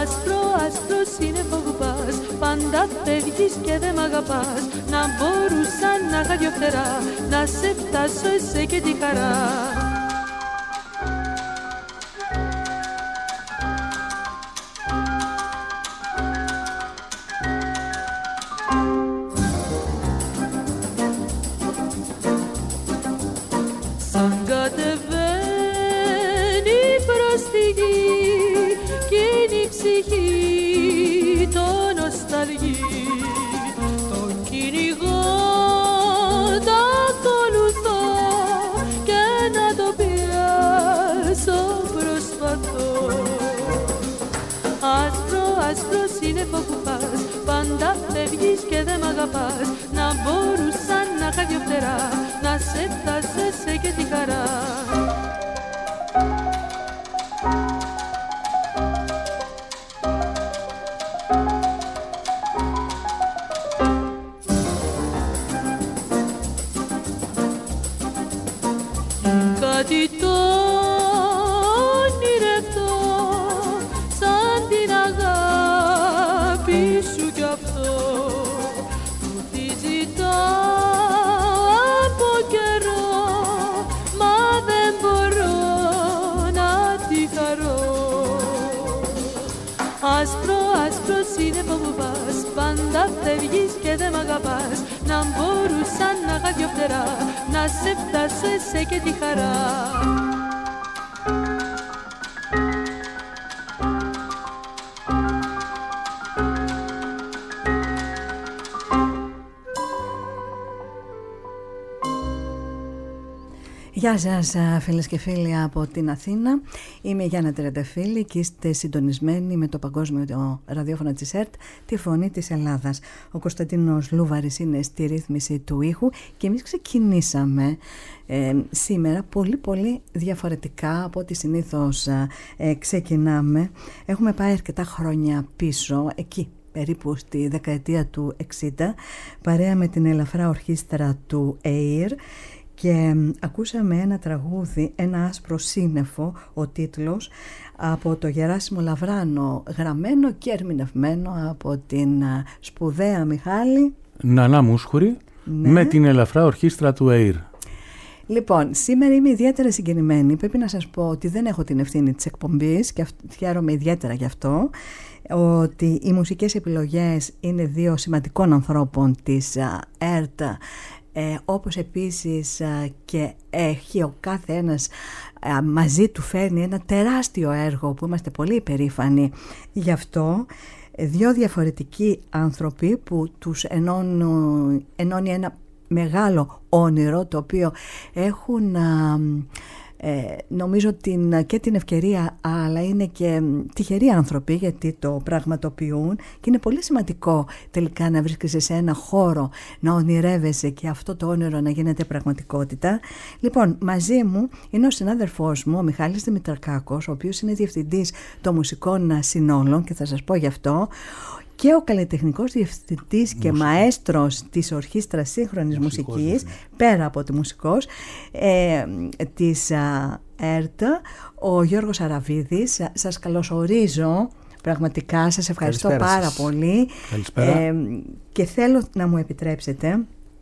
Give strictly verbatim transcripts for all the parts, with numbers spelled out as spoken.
Άσπρο, άσπρο σύννεφο που πας, πάντα φεύγεις και δεν μ' αγαπάς. Να μπορούσα να είχα δυο φτερά, να σε φτάσω εσέ και τη χαρά. Σαν κατεβαίνει προς τη γη κι είναι η ψυχή το νοσταλγεί. Το κυνηγώ, το ακολουθώ και να το πιάσω προσπαθώ. Άσπρο, άσπρο σύννεφο που πας, πάντα φεύγεις και δεν μ' αγαπάς. Να μπορούσα να είχα δυο φτερά, να σε φτάσω εσέ και τη χαρά. Κάτι το ονειρευτώ, σαν την αγάπη σου κι αυτό, που τη ζητάω από καιρό, μα δεν μπορώ να τη χαρώ. Άσπρο, άσπρο σύννεφο που πας, πάντα φεύγεις και δεν μ' αγαπάς. Να μπορούσα να είχα δυο φτερά, να σε φτάσω εσέ και τη χαρά. Γεια σας φίλες και φίλοι από την Αθήνα. Είμαι η Γιάννα Τρενταφύλλη και είστε συντονισμένοι με το παγκόσμιο ραδιόφωνο της ΕΡΤ, τη φωνή της Ελλάδας. Ο Κωνσταντίνος Λούβαρης είναι στη ρύθμιση του ήχου και εμείς ξεκινήσαμε ε, σήμερα πολύ πολύ διαφορετικά από ό,τι συνήθως ε, ξεκινάμε. Έχουμε πάει αρκετά χρόνια πίσω, εκεί περίπου στη δεκαετία του εξήντα, παρέα με την ελαφρά ορχήστρα του ΕΙΡ. Και ακούσαμε ένα τραγούδι, ένα άσπρο σύννεφο, ο τίτλος, από το Γεράσιμο Λαβράνο, γραμμένο και ερμηνευμένο από την σπουδαία Μιχάλη Νανά Μούσχουρη, ναι, με την ελαφρά ορχήστρα του ΕΙΡ. Λοιπόν, σήμερα είμαι ιδιαίτερα συγκινημένη. Πρέπει να σας πω ότι δεν έχω την ευθύνη της εκπομπής και χαίρομαι ιδιαίτερα γι' αυτό, ότι οι μουσικές επιλογές είναι δύο σημαντικών ανθρώπων της ΕΡΤ, Ε, όπως επίσης ε, και έχει ο κάθε ένας ε, μαζί του φέρνει ένα τεράστιο έργο που είμαστε πολύ υπερήφανοι γι' αυτό. Ε, δύο διαφορετικοί άνθρωποι που τους ενώνουν, ενώνει ένα μεγάλο όνειρο, το οποίο έχουν ε, ε, νομίζω την, και την ευκαιρία, αλλά είναι και τυχεροί άνθρωποι γιατί το πραγματοποιούν, και είναι πολύ σημαντικό τελικά να βρίσκεσαι σε ένα χώρο, να ονειρεύεσαι και αυτό το όνειρο να γίνεται πραγματικότητα. Λοιπόν, μαζί μου είναι ο συνάδελφός μου, ο Μιχάλης Δημητρακάκος, ο οποίος είναι διευθυντής των μουσικών συνόλων και θα σας πω γι' αυτό, και ο καλλιτεχνικός διευθυντής και μαέστρος της Ορχήστρας Σύγχρονης Μουσικός, Μουσικής, πέρα από τη μουσικός, ε, της ΕΡΤ, ο Γιώργος Αραβίδης. Σας καλωσορίζω, πραγματικά σας ευχαριστώ Καλησπέρα πάρα σας. πολύ. Ε, και θέλω να μου επιτρέψετε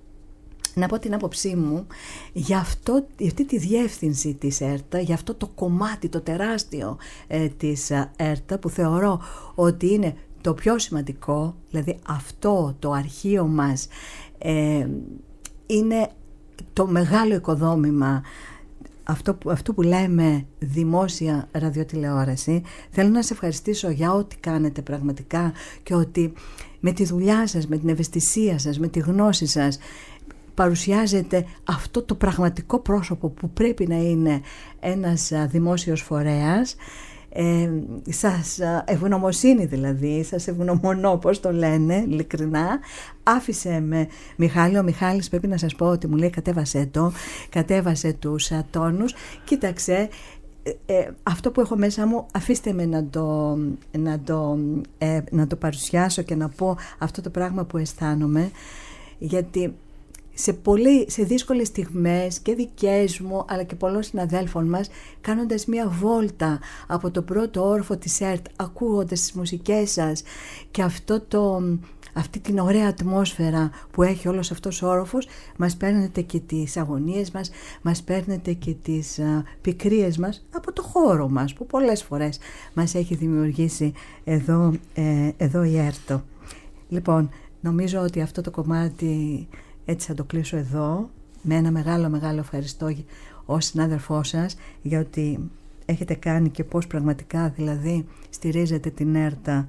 να πω την άποψή μου για, αυτό, για αυτή τη διεύθυνση της ΕΡΤ, για αυτό το κομμάτι το τεράστιο ε, της ΕΡΤ, που θεωρώ ότι είναι το πιο σημαντικό, δηλαδή αυτό το αρχείο μας ε, είναι το μεγάλο οικοδόμημα, αυτό που, αυτό που λέμε δημόσια ραδιοτηλεόραση. Θέλω να σας ευχαριστήσω για ό,τι κάνετε πραγματικά, και ότι με τη δουλειά σας, με την ευαισθησία σας, με τη γνώση σας παρουσιάζετε αυτό το πραγματικό πρόσωπο που πρέπει να είναι ένας δημόσιος φορέας. Ε, σας ευγνωμοσύνη δηλαδή, σας ευγνωμονώ, πώς το λένε, ειλικρινά. Άφησε με Μιχάλη, ο Μιχάλης πρέπει να σας πω ότι μου λέει κατέβασε το, κατέβασε τους α, τόνους. Κοίταξε, ε, ε, αυτό που έχω μέσα μου, αφήστε με να το, να το, ε, να το παρουσιάσω και να πω αυτό το πράγμα που αισθάνομαι, γιατί σε, πολύ, σε δύσκολες στιγμές και δικές μου αλλά και πολλών συναδέλφων μας, κάνοντας μια βόλτα από το πρώτο όροφο της ΕΡΤ, ακούγοντας τις μουσικές σας και αυτό το, αυτή την ωραία ατμόσφαιρα που έχει όλος αυτός ο όροφος, μας παίρνετε και τις αγωνίες μας, μας παίρνετε και τις α, πικρίες μας από το χώρο μας που πολλές φορές μας έχει δημιουργήσει εδώ, ε, εδώ η ΕΡΤ. Λοιπόν, νομίζω ότι αυτό το κομμάτι έτσι θα το κλείσω εδώ, με ένα μεγάλο μεγάλο ευχαριστώ ως συνάδελφό σας για ότι έχετε κάνει και πώς πραγματικά δηλαδή στηρίζετε την ΕΡΤΑ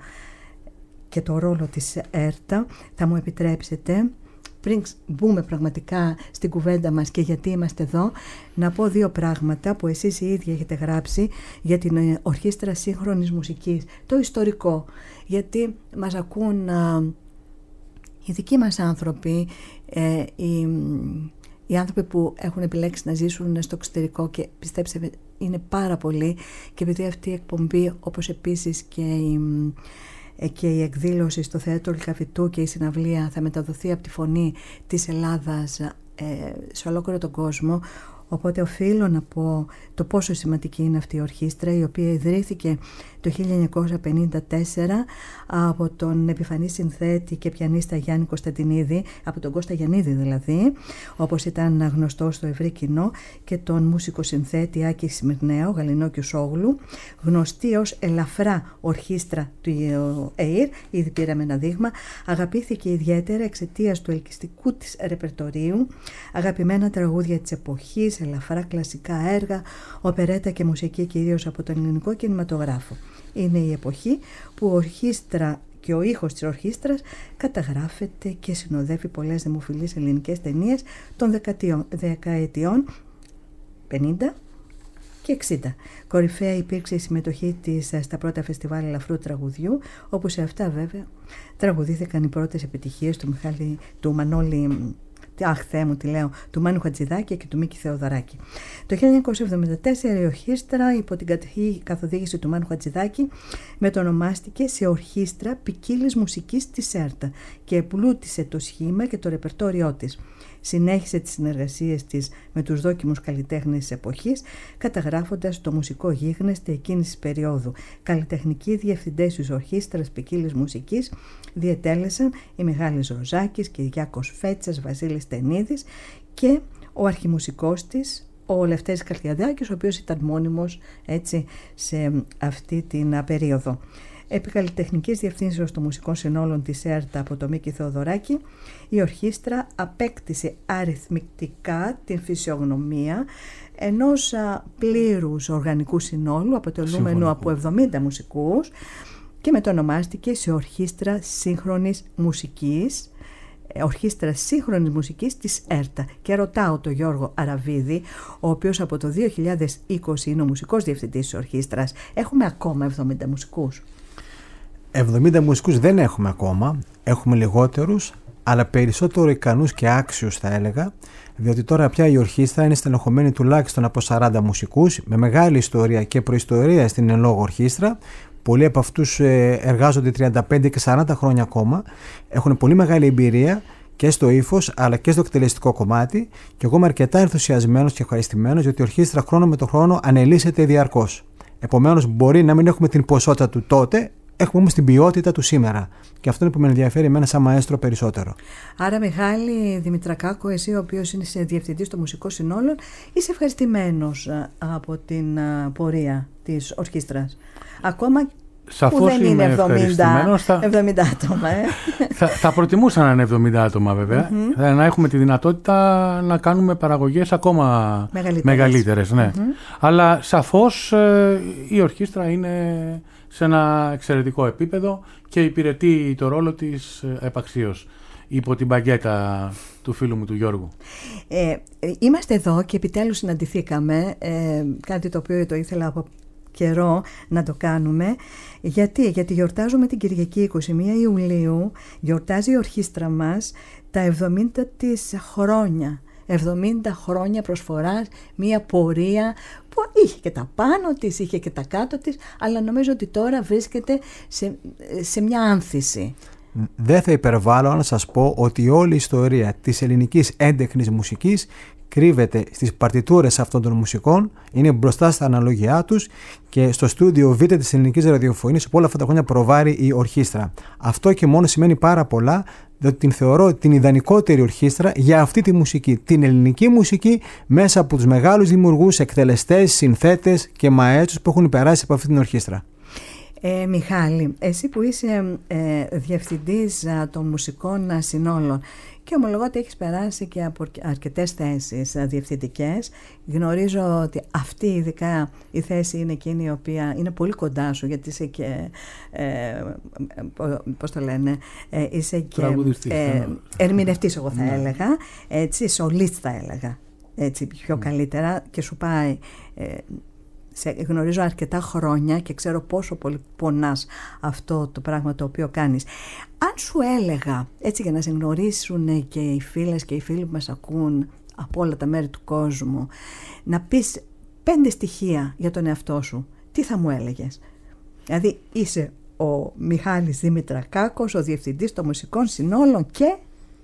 και το ρόλο της ΕΡΤΑ. Θα μου επιτρέψετε, πριν μπούμε πραγματικά στην κουβέντα μας και γιατί είμαστε εδώ, να πω δύο πράγματα που εσείς οι ίδιοι έχετε γράψει για την Ορχήστρα Σύγχρονης Μουσικής, το ιστορικό, γιατί μας ακούν α, οι δικοί μας άνθρωποι, ε, οι, οι άνθρωποι που έχουν επιλέξει να ζήσουν στο εξωτερικό και πιστέψτε είναι πάρα πολλοί, και επειδή αυτή η εκπομπή, όπως επίσης και η, και η εκδήλωση στο Θέατρο Λυκαβητού και η συναυλία θα μεταδοθεί από τη Φωνή της Ελλάδας ε, σε ολόκληρο τον κόσμο, οπότε οφείλω να πω το πόσο σημαντική είναι αυτή η ορχήστρα, η οποία ιδρύθηκε το χίλια εννιακόσια πενήντα τέσσερα από τον επιφανή συνθέτη και πιανίστα Γιάννη Κωνσταντινίδη, από τον Κώστα Γιαννίδη δηλαδή, όπως ήταν γνωστό στο ευρύ κοινό, και τον μουσικό συνθέτη Άκη Σμυρνέο, Γαλινόκιου Σόγλου, γνωστή ως ελαφρά ορχήστρα του ΕΙΡ, ήδη πήραμε ένα δείγμα, αγαπήθηκε ιδιαίτερα εξαιτίας του ελκυστικού της ρεπερτορίου, αγαπημένα τραγούδια της εποχής, ελαφρά κλασικά έργα, οπερέτα και μουσική κυρίως από τον ελληνικό κινηματογράφο. Είναι η εποχή που η ορχήστρα και ο ήχος της ορχήστρας καταγράφεται και συνοδεύει πολλές δημοφιλείς ελληνικές ταινίες των δεκαετιών πενήντα και εξήντα. Κορυφαία υπήρξε η συμμετοχή της στα πρώτα φεστιβάλ ελαφρού τραγουδιού, όπου σε αυτά βέβαια τραγουδήθηκαν οι πρώτες επιτυχίες του, Μιχάλη, του Μανώλη Αχ, Θεέ μου, τι λέω, του Μάνου Χατζηδάκη και του Μίκη Θεοδωράκη. Το χίλια εννιακόσια εβδομήντα τέσσερα η ορχήστρα, υπό την καθοδήγηση του Μάνου Χατζηδάκη, μετονομάστηκε σε Ορχήστρα Ποικίλης Μουσικής της ΕΡΤΑ και επλούτησε το σχήμα και το ρεπερτόριό της. Συνέχισε τις συνεργασίες της με τους δόκιμους καλλιτέχνες της εποχής, καταγράφοντας το μουσικό γίγνεσθε εκείνης της περίοδου. Καλλιτεχνικοί διευθυντές της Ορχήστρας Ποικίλης Μουσικής διετέλεσαν η Μιχάλης Ροζάκης, Κυριάκος Φέτσας, Βασίλης Τενίδης και ο αρχιμουσικός της, ο Λευτέρης Καρδιαδάκης, ο οποίος ήταν μόνιμος έτσι σε αυτή την περίοδο. Επί καλλιτεχνικής διευθύνσεως των μουσικών συνόλων της ΕΡΤΑ από το Μίκη Θεοδωράκη, η ορχήστρα απέκτησε αριθμητικά την φυσιογνωμία ενός πλήρους οργανικού συνόλου αποτελούμενου από εβδομήντα μουσικούς και μετονομάστηκε σε Ορχήστρα Σύγχρονης Μουσικής, Ορχήστρα Σύγχρονης Μουσικής της ΕΡΤΑ. Και ρωτάω τον Γιώργο Αραβίδη, ο οποίος από το δύο χιλιάδες είκοσι είναι ο μουσικός διευθυντής της ορχήστρας. Έχουμε ακόμα εβδομήντα μουσικούς? εβδομήντα μουσικούς δεν έχουμε ακόμα, έχουμε λιγότερους, αλλά περισσότερο ικανούς και άξιους θα έλεγα, διότι τώρα πια η ορχήστρα είναι στελεχωμένη τουλάχιστον από σαράντα μουσικούς, με μεγάλη ιστορία και προϊστορία στην εν λόγω ορχήστρα. Πολλοί από αυτούς εργάζονται τριάντα πέντε και σαράντα χρόνια ακόμα, έχουν πολύ μεγάλη εμπειρία και στο ύφος αλλά και στο εκτελεστικό κομμάτι, και εγώ είμαι αρκετά ενθουσιασμένος και ευχαριστημένος, γιατί η ορχήστρα χρόνο με το χρόνο ανελίσσεται διαρκώς. Επομένως, μπορεί να μην έχουμε την ποσότητα του τότε, έχουμε όμως την ποιότητα του σήμερα. Και αυτό είναι που με ενδιαφέρει εμένα σαν μαέστρο περισσότερο. Άρα, Μιχάλη Δημητρακάκο, εσύ ο οποίος είσαι διευθυντής των μουσικών συνόλων, είσαι ευχαριστημένος από την πορεία της ορχήστρας? Ακόμα Σαφώς που δεν είναι εβδομήντα, θα... εβδομήντα άτομα. Ε? θα, θα προτιμούσα να είναι εβδομήντα άτομα βέβαια. Mm-hmm. Να έχουμε τη δυνατότητα να κάνουμε παραγωγές ακόμα μεγαλύτερες, μεγαλύτερες ναι. Mm-hmm. Αλλά σαφώς ε, η ορχήστρα είναι σε ένα εξαιρετικό επίπεδο και υπηρετεί το ρόλο της επαξίως υπό την παγκέτα του φίλου μου του Γιώργου. Ε, είμαστε εδώ και επιτέλους συναντηθήκαμε, ε, κάτι το οποίο το ήθελα από καιρό να το κάνουμε. Γιατί, γιατί γιορτάζουμε την Κυριακή είκοσι μία Ιουλίου, γιορτάζει η ορχήστρα μας τα εβδομήντα της χρόνια. εβδομήντα χρόνια προσφοράς, μία πορεία που είχε και τα πάνω της, είχε και τα κάτω της, αλλά νομίζω ότι τώρα βρίσκεται σε, σε μια άνθηση. Δεν θα υπερβάλλω να σας πω ότι όλη η ιστορία της ελληνικής έντεχνης μουσικής κρύβεται στις παρτιτούρες αυτών των μουσικών, είναι μπροστά στα αναλογιά τους και στο στούντιο Β της ελληνικής ραδιοφωνίας που όλα αυτά τα χρόνια προβάρει η ορχήστρα. Αυτό και μόνο σημαίνει πάρα πολλά, διότι την θεωρώ την ιδανικότερη ορχήστρα για αυτή τη μουσική, την ελληνική μουσική, μέσα από τους μεγάλους δημιουργούς, εκτελεστές, συνθέτες και μαέστρους που έχουν περάσει από αυτή την ορχήστρα. Ε, Μιχάλη, εσύ που είσαι ε, διευθυντής ε, των μουσικών ε, συνόλων και ομολογώ ότι έχεις περάσει και από αρκετές θέσεις ε, διευθυντικές, γνωρίζω ότι αυτή ειδικά η θέση είναι εκείνη η οποία είναι πολύ κοντά σου, γιατί είσαι και ε, πώς το λένε, ε, είσαι και ε, ερμηνευτής, εγώ θα έλεγα, έτσι, σολίστ θα έλεγα, έτσι πιο καλύτερα, και σου πάει... Ε, σε γνωρίζω αρκετά χρόνια και ξέρω πόσο πολύ πονάς αυτό το πράγμα το οποίο κάνεις. Αν σου έλεγα, έτσι για να σε γνωρίσουν και οι φίλες και οι φίλοι που μας ακούν από όλα τα μέρη του κόσμου, να πεις πέντε στοιχεία για τον εαυτό σου, τι θα μου έλεγες? Δηλαδή είσαι ο Μιχάλης Δημητρακάκος, ο διευθυντής των μουσικών συνόλων και...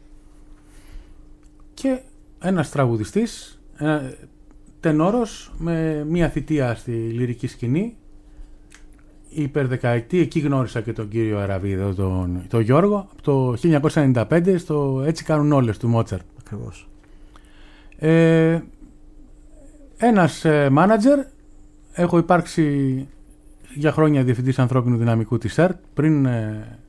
Και ένας τραγουδιστής, ένα... τενόρος με μία θητεία στη λυρική σκηνή, υπερδεκαετή. Εκεί γνώρισα και τον κύριο Αραβίδο, τον, τον Γιώργο, από το χίλια εννιακόσια ενενήντα πέντε στο «Έτσι κάνουν όλες» του Μότσαρτ. Ακριβώς. Ε, ένας ε, μάνατζερ, έχω υπάρξει για χρόνια διευθυντής ανθρώπινου δυναμικού της ΕΡΤ, πριν, ε,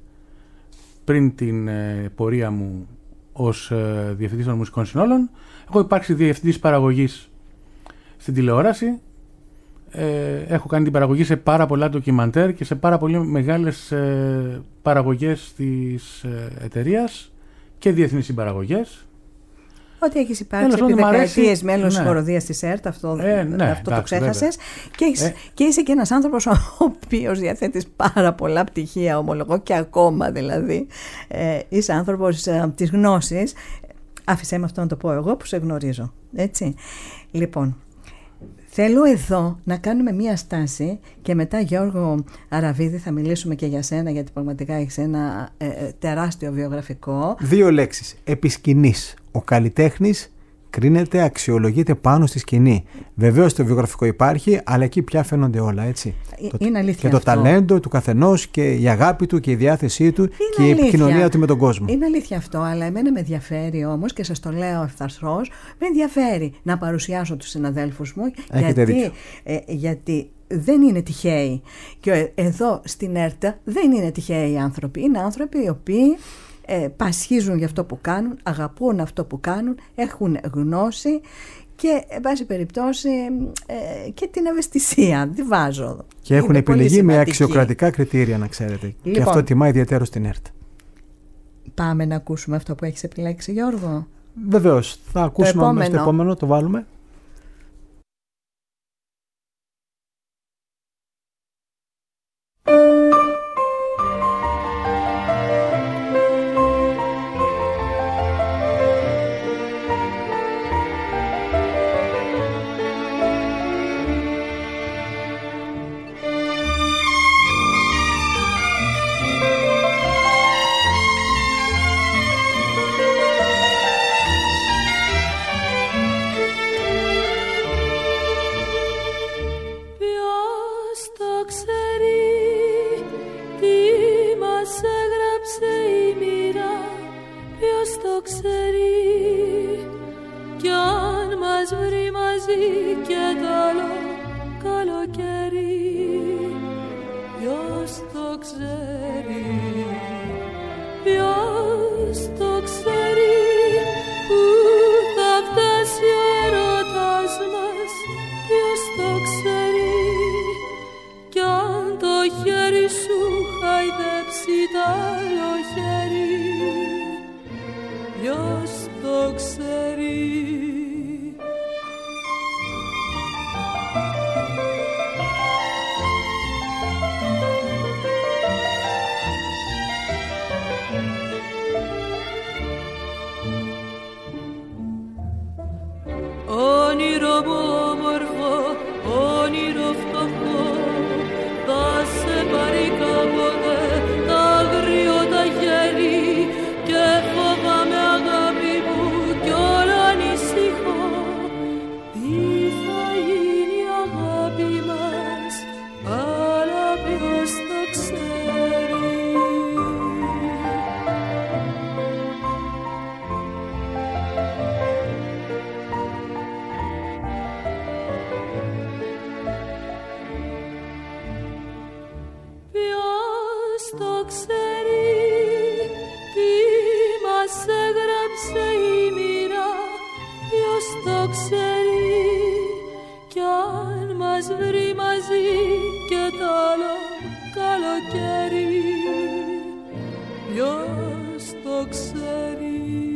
πριν την ε, πορεία μου ως ε, διευθυντής των μουσικών συνόλων. Έχω υπάρξει διευθυντής παραγωγής στην τηλεόραση, ε, έχω κάνει την παραγωγή σε πάρα πολλά ντοκιμαντέρ και σε πάρα πολύ μεγάλες ε, παραγωγές της ε, εταιρείας και διεθνείς συμπαραγωγές. Ότι έχεις υπάρξει επί δεκαετίες μέλος της χοροδίας της ΕΡΤ, αυτό, ε, ναι, αυτό εντάξει, το ξέχασες. Και, έχεις, ε. και είσαι και ένας άνθρωπος ο οποίος διαθέτεις πάρα πολλά πτυχία, ομολογώ, και ακόμα δηλαδή. Ε, είσαι άνθρωπος ε, της γνώσης. Άφησέ με αυτό να το πω εγώ που σε γνωρίζω. Έτσι. Λοιπόν, θέλω εδώ να κάνουμε μία στάση και μετά, Γιώργο Αραβίδη, θα μιλήσουμε και για σένα, γιατί πραγματικά έχεις ένα ε, τεράστιο βιογραφικό. Δύο λέξεις. Επί σκηνής. Ο καλλιτέχνης κρίνεται, αξιολογείται πάνω στη σκηνή. Βεβαίως το βιογραφικό υπάρχει, αλλά εκεί πια φαίνονται όλα, έτσι. Είναι αλήθεια. Και το αυτό. ταλέντο του καθενός και η αγάπη του και η διάθεσή του. Είναι και αλήθεια. Η επικοινωνία του με τον κόσμο. Είναι αλήθεια αυτό, αλλά εμένα με ενδιαφέρει όμως, και σας το λέω ευθαρσώς, με ενδιαφέρει να παρουσιάσω τους συναδέλφους μου. Έχετε γιατί, ε, γιατί δεν είναι τυχαίοι. Και εδώ στην ΕΡΤ δεν είναι τυχαίοι οι άνθρωποι. Είναι άνθρωποι οι οποίοι Ε, πασχίζουν για αυτό που κάνουν, αγαπούν αυτό που κάνουν, έχουν γνώση και, εν πάση περιπτώσει, ε, και την ευαισθησία. Τι βάζω. Και έχουν επιλεγεί με αξιοκρατικά κριτήρια, να ξέρετε. Λοιπόν, και αυτό τιμά ιδιαίτερο στην ΕΡΤ. Πάμε να ακούσουμε αυτό που έχεις επιλέξει, Γιώργο. Βεβαίως. Θα ακούσουμε όμως το επόμενο, το βάλουμε. το ξέρει, τι μας έγραψε η μοίρα, ποιος το ξέρει, κι αν μας βρει μαζί και το άλλο καλοκαίρι, ποιος το ξέρει.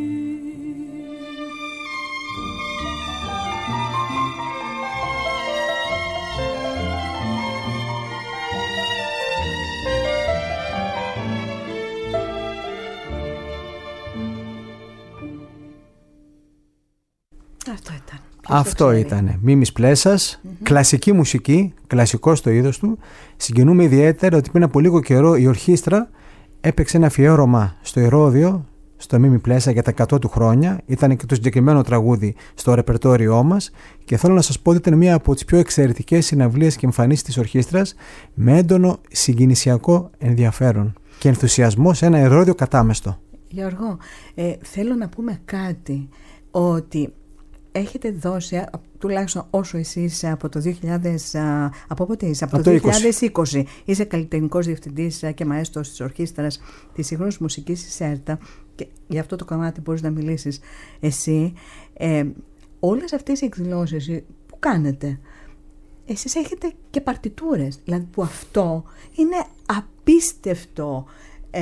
Αυτό ήταν. Αυτό ήταν. Μίμης Πλέσας, mm-hmm. κλασική μουσική, κλασικό στο είδος του. Συγκινούμε ιδιαίτερα ότι πριν από λίγο καιρό η ορχήστρα έπαιξε ένα αφιέρωμα στο Ηρώδειο, στο Μίμη Πλέσα για τα εκατό του χρόνια. Ήταν και το συγκεκριμένο τραγούδι στο ρεπερτόριό μας και θέλω να σας πω ότι ήταν μία από τις πιο εξαιρετικές συναυλίες και εμφανίσεις της ορχήστρας με έντονο συγκινησιακό ενδιαφέρον και ενθουσιασμό σε ένα Ηρώδειο κατάμεστο. Γιώργο, ε, θέλω να πούμε κάτι, ότι έχετε δώσει, τουλάχιστον όσο εσείς από το δύο χιλιάδες, από πότε είσαι, από, από το δύο χιλιάδες είκοσι, είσαι καλλιτεχνικός διευθυντής και μαέστρος της ορχήστρας της σύγχρονης μουσικής της ΕΡΤΑ, και για αυτό το κομμάτι μπορείς να μιλήσεις εσύ. Ε, όλες αυτές οι εκδηλώσεις που κάνετε, εσείς έχετε και παρτιτούρες, δηλαδή που αυτό είναι απίστευτο, ε,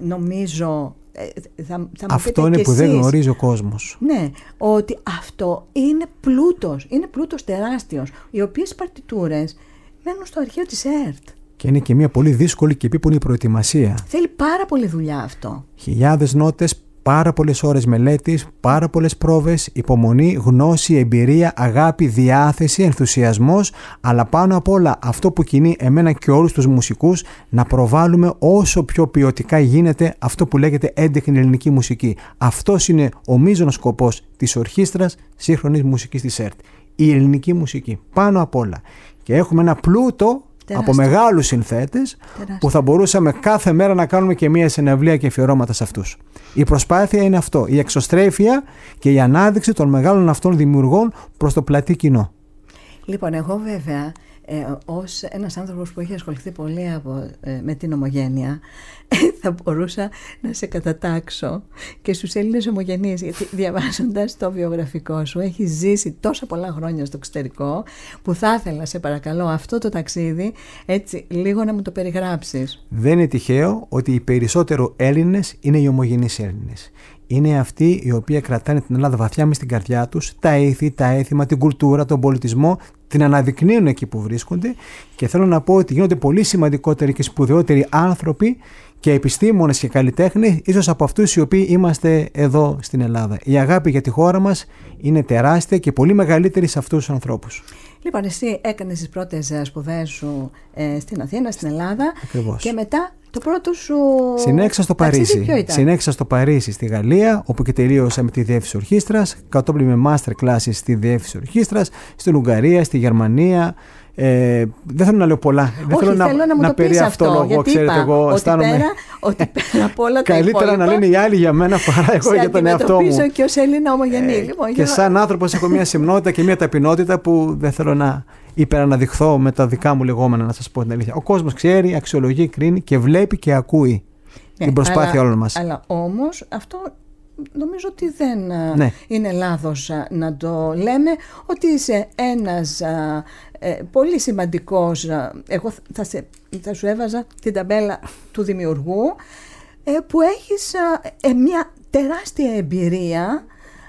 νομίζω. Θα, θα αυτό είναι που εσείς δεν γνωρίζει ο κόσμος. Ναι, ότι αυτό είναι πλούτος, είναι πλούτος τεράστιος, οι οποίες παρτιτούρες μένουν στο αρχείο της ΕΡΤ. Και είναι και μια πολύ δύσκολη και επίπονη προετοιμασία. Θέλει πάρα πολύ δουλειά αυτό. Χιλιάδες νότες, πάρα πολλές ώρες μελέτης, πάρα πολλές πρόβες, υπομονή, γνώση, εμπειρία, αγάπη, διάθεση, ενθουσιασμός, αλλά πάνω απ' όλα αυτό που κινεί εμένα και όλους τους μουσικούς, να προβάλλουμε όσο πιο ποιοτικά γίνεται αυτό που λέγεται έντεχνη ελληνική μουσική. Αυτός είναι ο μείζωνος σκοπός της ορχήστρας σύγχρονης μουσικής της ΕΡΤ. Η ελληνική μουσική, πάνω απ' όλα. Και έχουμε ένα πλούτο τεράστιο από μεγάλους συνθέτες, τεράστιο, που θα μπορούσαμε κάθε μέρα να κάνουμε και μία συναυλία και αφιερώματα σε αυτούς. Η προσπάθεια είναι αυτό, η εξωστρέφεια και η ανάδειξη των μεγάλων αυτών δημιουργών προς το πλατή κοινό. Λοιπόν, εγώ βέβαια, ε, ως ένας άνθρωπος που έχει ασχοληθεί πολύ από, ε, με την ομογένεια, θα μπορούσα να σε κατατάξω και στους Έλληνες ομογενείς, γιατί διαβάζοντας το βιογραφικό σου έχεις ζήσει τόσα πολλά χρόνια στο εξωτερικό, που θα ήθελα, σε παρακαλώ, αυτό το ταξίδι έτσι λίγο να μου το περιγράψεις. Δεν είναι τυχαίο ότι οι περισσότερο Έλληνες είναι οι ομογενείς Έλληνες. Είναι αυτοί οι οποίοι κρατάνε την Ελλάδα βαθιά μες στην καρδιά τους, τα ήθη, τα έθιμα, την κουλτούρα, τον πολιτισμό, την αναδεικνύουν εκεί που βρίσκονται, και θέλω να πω ότι γίνονται πολύ σημαντικότεροι και σπουδαιότεροι άνθρωποι και επιστήμονες και καλλιτέχνες, ίσως από αυτούς οι οποίοι είμαστε εδώ στην Ελλάδα. Η αγάπη για τη χώρα μας είναι τεράστια και πολύ μεγαλύτερη σε αυτούς τους ανθρώπους. Λοιπόν, εσύ έκανες τις πρώτες σπουδές σου ε, στην Αθήνα, στην Ελλάδα. Ακριβώς. Και μετά το πρώτο σου συνέχισα στο Παρίσι. Συνέχισα στο Παρίσι, στη Γαλλία, όπου και τελείωσα με τη διεύθυνση ορχήστρας, κατόπιν με master classes στη διεύθυνση ορχήστρας, στην Ουγγαρία, στη Γερμανία. Ε, δεν θέλω να λέω πολλά. Δεν Όχι, θέλω να, θέλω να, μου να το πεις αυτό, γιατί ξέρετε, είπα εγώ ότι αισθάνομαι πέρα, ότι πέρα από όλα τα καλύτερα υπόλοιπα, να λένε οι άλλοι για μένα παρά εγώ για τον εαυτό μου. Σε και ως Έλληνα ομογενή. Ε, λοιπόν, και για... σαν άνθρωπος έχω μια σεμνότητα και μια ταπεινότητα που δεν θέλω να υπεραναδειχθώ με τα δικά μου λεγόμενα, να σας πω την αλήθεια. Ο κόσμος ξέρει, αξιολογεί, κρίνει και βλέπει και ακούει ναι, την προσπάθεια αλλά, όλων μας. Αλλά όμως αυτό νομίζω ότι δεν ναι. είναι λάθος να το λέμε, ότι είσαι ένας α, ε, πολύ σημαντικός, α, εγώ θα, σε, θα σου έβαζα την ταμπέλα του δημιουργού, ε, που έχεις α, ε, μια τεράστια εμπειρία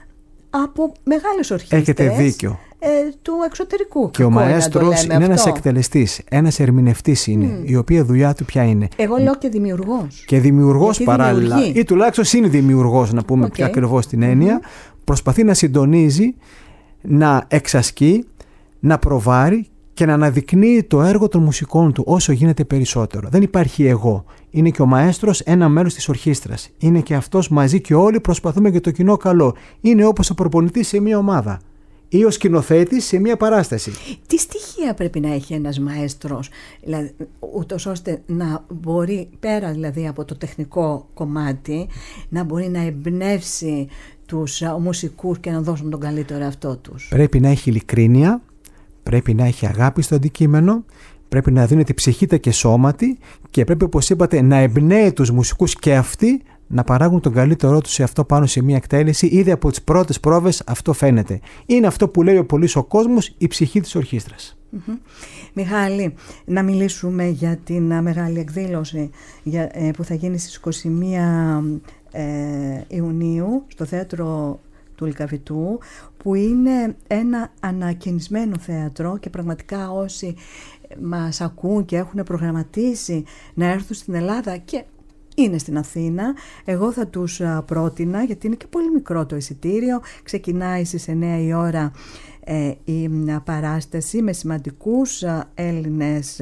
από μεγάλες ορχήστρες. Έχετε δίκιο. Ε, του εξωτερικού. Και ο μαέστρος είναι ένας εκτελεστής, ένας ερμηνευτής είναι, mm. η οποία δουλειά του ποια είναι. Εγώ λέω και δημιουργός. Και δημιουργός παράλληλα, δημιουργεί. Ή τουλάχιστον είναι δημιουργός, να πούμε okay. πιο ακριβώς την έννοια. Mm-hmm. Προσπαθεί να συντονίζει, να εξασκεί, να προβάρει και να αναδεικνύει το έργο των μουσικών του όσο γίνεται περισσότερο. Δεν υπάρχει εγώ. Είναι και ο μαέστρος ένα μέρος της ορχήστρας. Είναι και αυτός μαζί και όλοι προσπαθούμε για το κοινό καλό. Είναι όπως ο προπονητής σε μια ομάδα ή ο σκηνοθέτης σε μια παράσταση. Τι στοιχεία πρέπει να έχει ένας μαέστρος, δηλαδή, ούτως ώστε να μπορεί, πέρα δηλαδή από το τεχνικό κομμάτι, να μπορεί να εμπνεύσει τους μουσικούς και να δώσουν τον καλύτερο εαυτό τους? Πρέπει να έχει ειλικρίνεια, πρέπει να έχει αγάπη στο αντικείμενο, Πρέπει να δίνεται ψυχήτα και σώματι και πρέπει, όπως είπατε, να εμπνέει τους μουσικούς και αυτοί να παράγουν τον καλύτερό τους σε αυτό πάνω σε μια εκτέλεση. Ήδη από τις πρώτες πρόβες αυτό φαίνεται. Είναι αυτό που λέει ο πολύς ο κόσμος, η ψυχή της ορχήστρας. Mm-hmm. Μιχάλη, να μιλήσουμε για την μεγάλη εκδήλωση για, ε, που θα γίνει στις είκοσι μία ε, Ιουνίου στο θέατρο του Λυκαβητού, που είναι ένα ανακαινισμένο θέατρο και πραγματικά όσοι μας ακούν και έχουν προγραμματίσει να έρθουν στην Ελλάδα και είναι στην Αθήνα, εγώ θα τους πρότεινα, γιατί είναι και πολύ μικρό το εισιτήριο. Ξεκινάει στις εννιά η ώρα ε, η παράσταση με σημαντικούς Έλληνες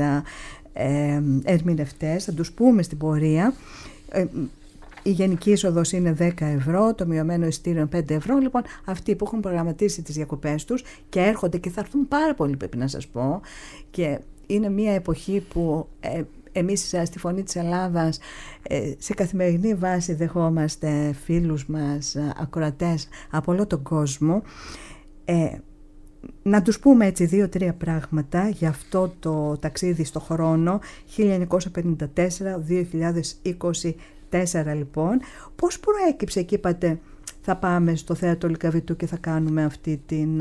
ε, ερμηνευτές, θα τους πούμε στην πορεία. ε, Η γενική είσοδος είναι δέκα ευρώ, το μειωμένο εισιτήριο είναι πέντε ευρώ. Λοιπόν, αυτοί που έχουν προγραμματίσει τις διακοπές τους και έρχονται και θα έρθουν πάρα πολύ, πρέπει να σας πω, και είναι μια εποχή που ε, εμείς στη Φωνή της Ελλάδας ε, σε καθημερινή βάση δεχόμαστε φίλους μας, ακροατές από όλο τον κόσμο. Ε, να τους πούμε έτσι δύο-τρία πράγματα για αυτό το ταξίδι στο χρόνο χίλια εννιακόσια πενήντα τέσσερα με δύο χιλιάδες είκοσι τέσσερα. Λοιπόν, πώς προέκυψε και είπατε θα πάμε στο θέατρο Λυκαβητού και θα κάνουμε αυτή την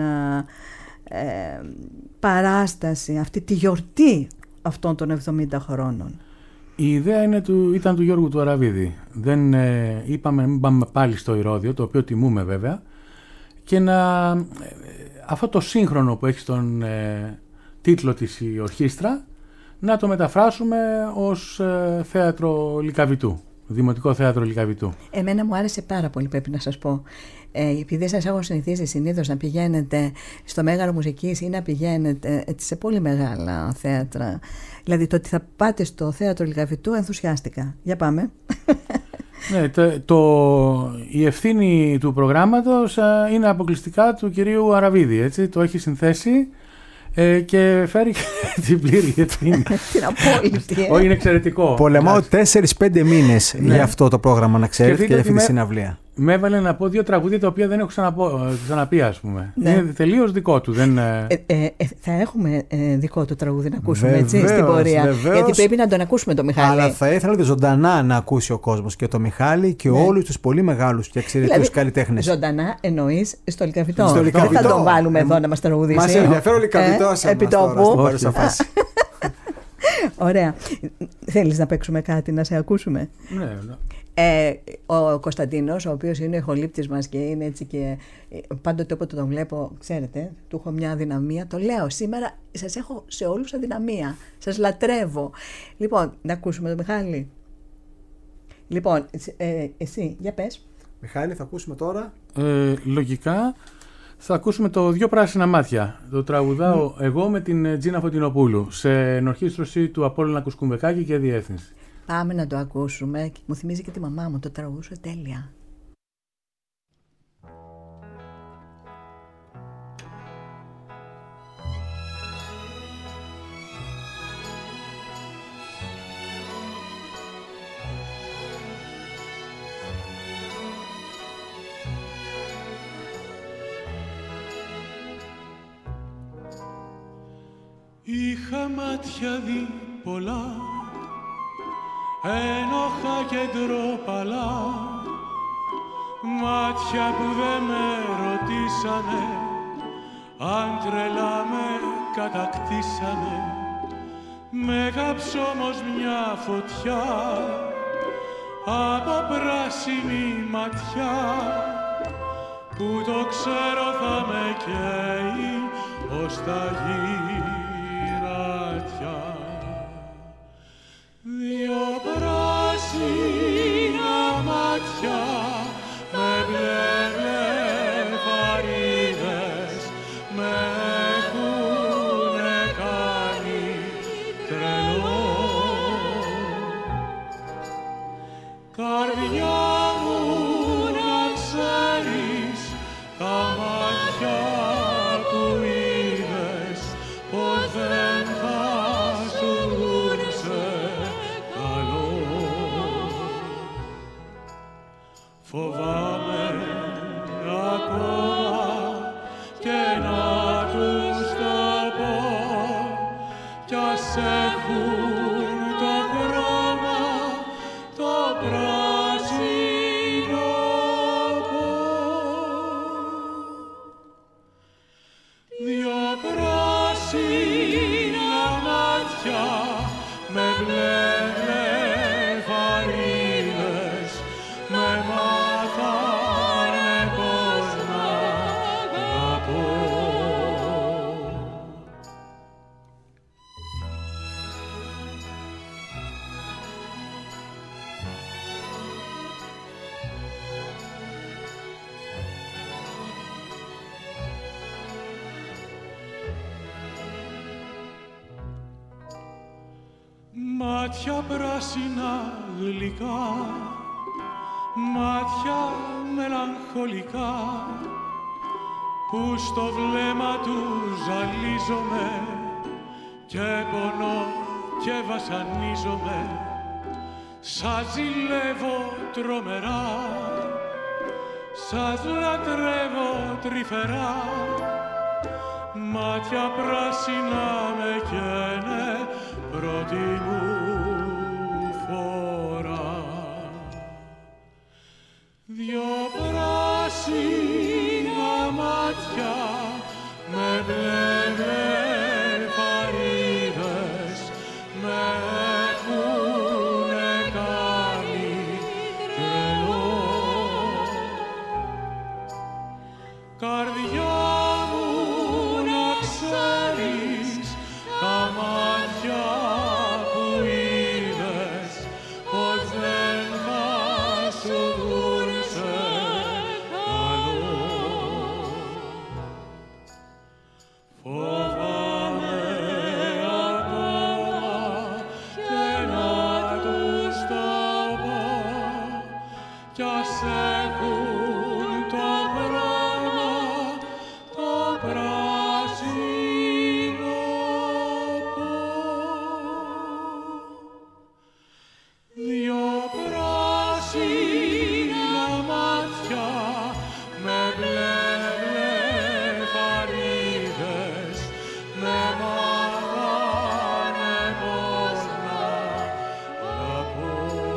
ε, παράσταση, αυτή τη γιορτή αυτών των εβδομήντα χρόνων? Η ιδέα είναι του, ήταν του Γιώργου του Αραβίδη. Δεν ε, είπαμε, μην πάμε πάλι στο Ηρώδειο, το οποίο τιμούμε βέβαια, και να ε, αυτό το σύγχρονο που έχει στον ε, τίτλο της η ορχήστρα να το μεταφράσουμε ως ε, θέατρο Λυκαβητού. Δημοτικό Θέατρο Λυκαβητού. Εμένα μου άρεσε πάρα πολύ, πρέπει να σας πω. Ε, επειδή σας έχω συνηθίσει συνήθως να πηγαίνετε στο Μέγαρο Μουσικής ή να πηγαίνετε σε πολύ μεγάλα θέατρα. Δηλαδή το ότι θα πάτε στο Θέατρο Λυκαβητού ενθουσιάστηκα. Για πάμε. Ναι, το, το, η ευθύνη του προγράμματος α, είναι αποκλειστικά του κυρίου Αραβίδη. Έτσι, το έχει συνθέσει. Ε, και φέρει την πλήρη ευθύνη. Την απόλυτη. Όχι, είναι εξαιρετικό. Πολεμάω τέσσερις πέντε μήνες για αυτό το πρόγραμμα, να ξέρετε, και για αυτή τη συναυλία. Με έβαλε να πω δύο τραγούδια τα οποία δεν έχω ξαναπώ, ξαναπεί, ας πούμε. Ναι. Είναι τελείως δικό του. Δεν... Ε, ε, ε, θα έχουμε ε, δικό του τραγούδι να ακούσουμε, βεβαίως, έτσι, στην πορεία. Βεβαίως, γιατί πρέπει να τον ακούσουμε τον Μιχάλη. Αλλά θα ήθελα ζωντανά να ακούσει ο κόσμος και τον Μιχάλη και ναι. όλους τους πολύ μεγάλους και εξαιρετικούς δηλαδή, καλλιτέχνες. Ζωντανά εννοείς στο Λυκαβητό. Δεν θα τον βάλουμε ε, εδώ να μας τραγουδήσει. Μας ενδιαφέρει ο Λυκαβητός ε, επιτόπου. Ωραία. Θέλεις να παίξουμε κάτι, να σε ακούσουμε? Ναι, ναι. Ε, ο Κωνσταντίνος, ο οποίος είναι ο ηχολήπτης μας και είναι έτσι και πάντοτε όποτε τον βλέπω, ξέρετε, του έχω μια αδυναμία, το λέω σήμερα, σας έχω σε όλους αδυναμία, σας λατρεύω. Λοιπόν, να ακούσουμε τον Μιχάλη. Λοιπόν, ε, εσύ, για πες. Μιχάλη, θα ακούσουμε τώρα. Ε, λογικά θα ακούσουμε το «Δυο πράσινα μάτια». Το τραγουδάω mm. εγώ με την Τζίνα Φωτεινοπούλου σε ενορχήστρωση του Απόλλωνα Κουσκουμβεκάκη και διεύθυνση. Πάμε να το ακούσουμε. Μου θυμίζει και τη μαμά μου, το τραγουδούσε τέλεια. Είχα μάτια δει πολλά, ένοχα και ντροπαλά, μάτια που δεν με ρωτήσανε αν τρελά με κατακτήσανε. Με κάψε όμως μια φωτιά από πράσινη ματιά, που το ξέρω θα με καίει ως τα γυρατιά. Δυο πράσινα μάτια με μπλε βλεφαρίδες με έχουνε κάνει τρελό. Καρδιά μου να ξέρεις, τα μάτια που είδες πως δεν θα σου γούρσε καλό. Φοβάμαι ακόμα και να τους το πω κι ας το χρώμα το πράσινο πω. Δυο πράσινα μάτια με μπλε φαρίδες με μάθανε πως να αγαπώ. Μάτια πράσινα γλυκά, μάτια μελαγχολικά, που στο βλέμμα του ζαλίζομαι και πονώ και βασανίζομαι. Σας ζηλεύω τρομερά, σας λατρεύω τρυφερά. Μάτια πράσινα με καίνε πρώτη μου φορά. Δυο πράσινα μάτια με μπλε φαρίδες με έχουνε κάνει τρελό. Καρδιά μου να ξέρεις, τα μάτια που είδες πως δεν θα σου δουν σε καλό. Φοβάμαι ακόμα και να τους τα πω κι ας έχουν το χρώμα το πράσινο πω. Δυο πράσινα μάτια με μπλε φαρίδες με μάθανε πως να αγαπώ.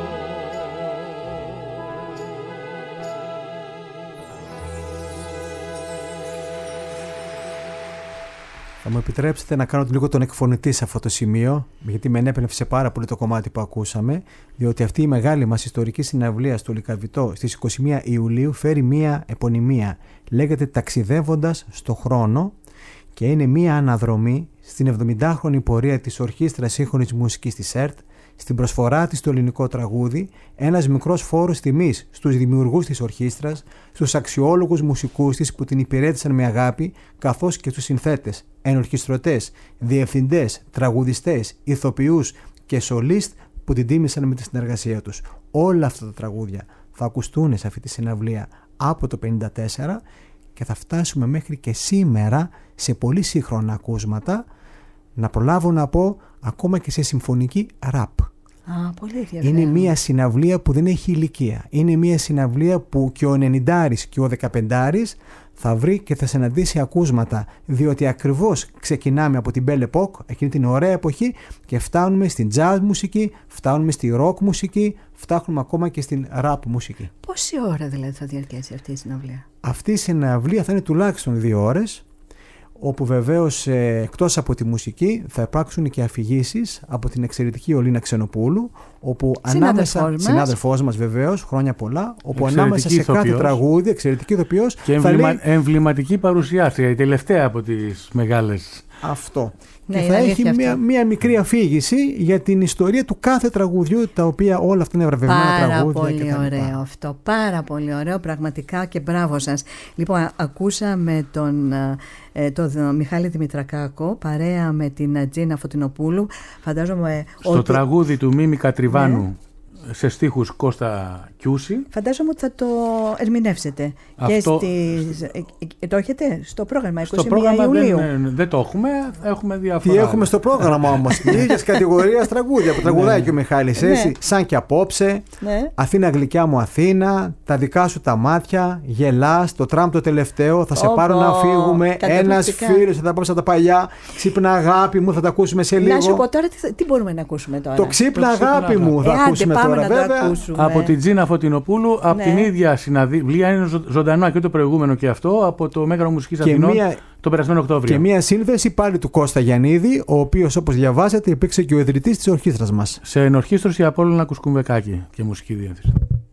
Θα μου επιτρέψετε να κάνω λίγο τον εκφωνητή σε αυτό το σημείο, γιατί με ενέπνευσε πάρα πολύ το κομμάτι που ακούσαμε, διότι αυτή η μεγάλη μας ιστορική συναυλία στο Λυκαβητό στις είκοσι μία Ιουλίου φέρει μία επωνυμία. Λέγεται «Ταξιδεύοντας στο χρόνο» και είναι μία αναδρομή στην εβδομηντάχρονη πορεία της Ορχήστρας Σύγχρονης Μουσικής της ΕΡΤ, στην προσφορά της στο ελληνικό τραγούδι, ένας μικρός φόρος τιμής στους δημιουργούς της ορχήστρας, στους αξιόλογους μουσικούς της που την υπηρέτησαν με αγάπη, καθώς και στους συνθέτες, ενορχιστρωτές, διευθυντές, τραγουδιστές, ηθοποιούς και σολίστ που την τίμησαν με τη συνεργασία τους. Όλα αυτά τα τραγούδια θα ακουστούν σε αυτή τη συναυλία από το πενήντα τέσσερα και θα φτάσουμε μέχρι και σήμερα σε πολύ σύγχρονα ακούσματα, να προλάβω να πω ακόμα και σε συμφωνική ραπ. Α, πολύ είναι μια συναυλία που δεν έχει ηλικία. Είναι μια συναυλία που και ο ενενηντάρης και ο δεκαπεντάρης θα βρει και θα συναντήσει ακούσματα, διότι ακριβώς ξεκινάμε από την Belle Époque, εκείνη την ωραία εποχή, και φτάνουμε στην jazz μουσική, φτάνουμε στη rock μουσική, φτάνουμε ακόμα και στην rap μουσική. Πόση ώρα δηλαδή θα διαρκέσει αυτή η συναυλία? Αυτή η συναυλία θα είναι τουλάχιστον δύο ώρες, όπου βεβαίως ε, εκτός από τη μουσική θα υπάρξουν και αφηγήσεις από την εξαιρετική Ολίνα Ξενοπούλου, όπου ανάμεσα, μας. συνάδελφός μας βεβαίως, χρόνια πολλά, όπου εξαιρετική ανάμεσα σε ηθοποιός. κάθε τραγούδι, εξαιρετική ηθοποιός, και εμβλημα, λέει... εμβληματική παρουσιάστρια, η τελευταία από τις μεγάλες. Αυτό. Ναι, και θα έχει μία, μία μικρή αφήγηση για την ιστορία του κάθε τραγουδιού, τα οποία όλα αυτά είναι βραβευμένα τραγούδια. Πάρα πολύ ωραίο αυτό, πάρα πολύ ωραίο πραγματικά και μπράβο σας. Λοιπόν, ακούσαμε τον, ε, τον Μιχάλη Δημητρακάκο παρέα με την Τζίνα Φωτεινοπούλου. Φαντάζομαι στο ότι... τραγούδι του Μίμη Κατριβάνου. Ναι. σε στίχους Κώστα Κιούση. Φαντάζομαι ότι θα το ερμηνεύσετε. Αυτό... Και στις... Το έχετε στο πρόγραμμα είκοσι μία στο πρόγραμμα Ιουλίου. Δεν, δεν το έχουμε, έχουμε διάφορα. Τι έχουμε στο πρόγραμμα όμως. Ίδιας κατηγορίας τραγούδια που τραγουδάει και ο Μιχάλης. Έτσι, ναι. Σαν και απόψε, ναι. Αθήνα γλυκιά μου Αθήνα, τα δικά σου τα μάτια, γελάς, το τραμ το τελευταίο, θα σε oh, πάρω oh, να φύγουμε, ένας φίλος θα τα πάψει τα παλιά, ξύπνα αγάπη μου, θα τα ακούσουμε σε λίγο. Να σου πω τώρα τι, τι μπορούμε να ακούσουμε τώρα. Το ξύπνα αγάπη μου θα ε, ακούσουμε άντε, τώρα βέβαια. Από την Τζίνα Φωτεινοπούλου, από ναι. την ίδια συναυλία, είναι ζωντανό και το προηγούμενο και αυτό, από το Μέγαρο Μουσικής Αθηνών μία... το περασμένο Οκτώβριο. Και μια σύνδεση πάλι του Κώστα Γιαννίδη, ο οποίος όπως διαβάζετε υπήρξε και ο ιδρυτής της ορχήστρας μας. Σε ενορχήστρωση Απόλλωνα Κουσκουμβεκάκη και μουσική διεύθυνση.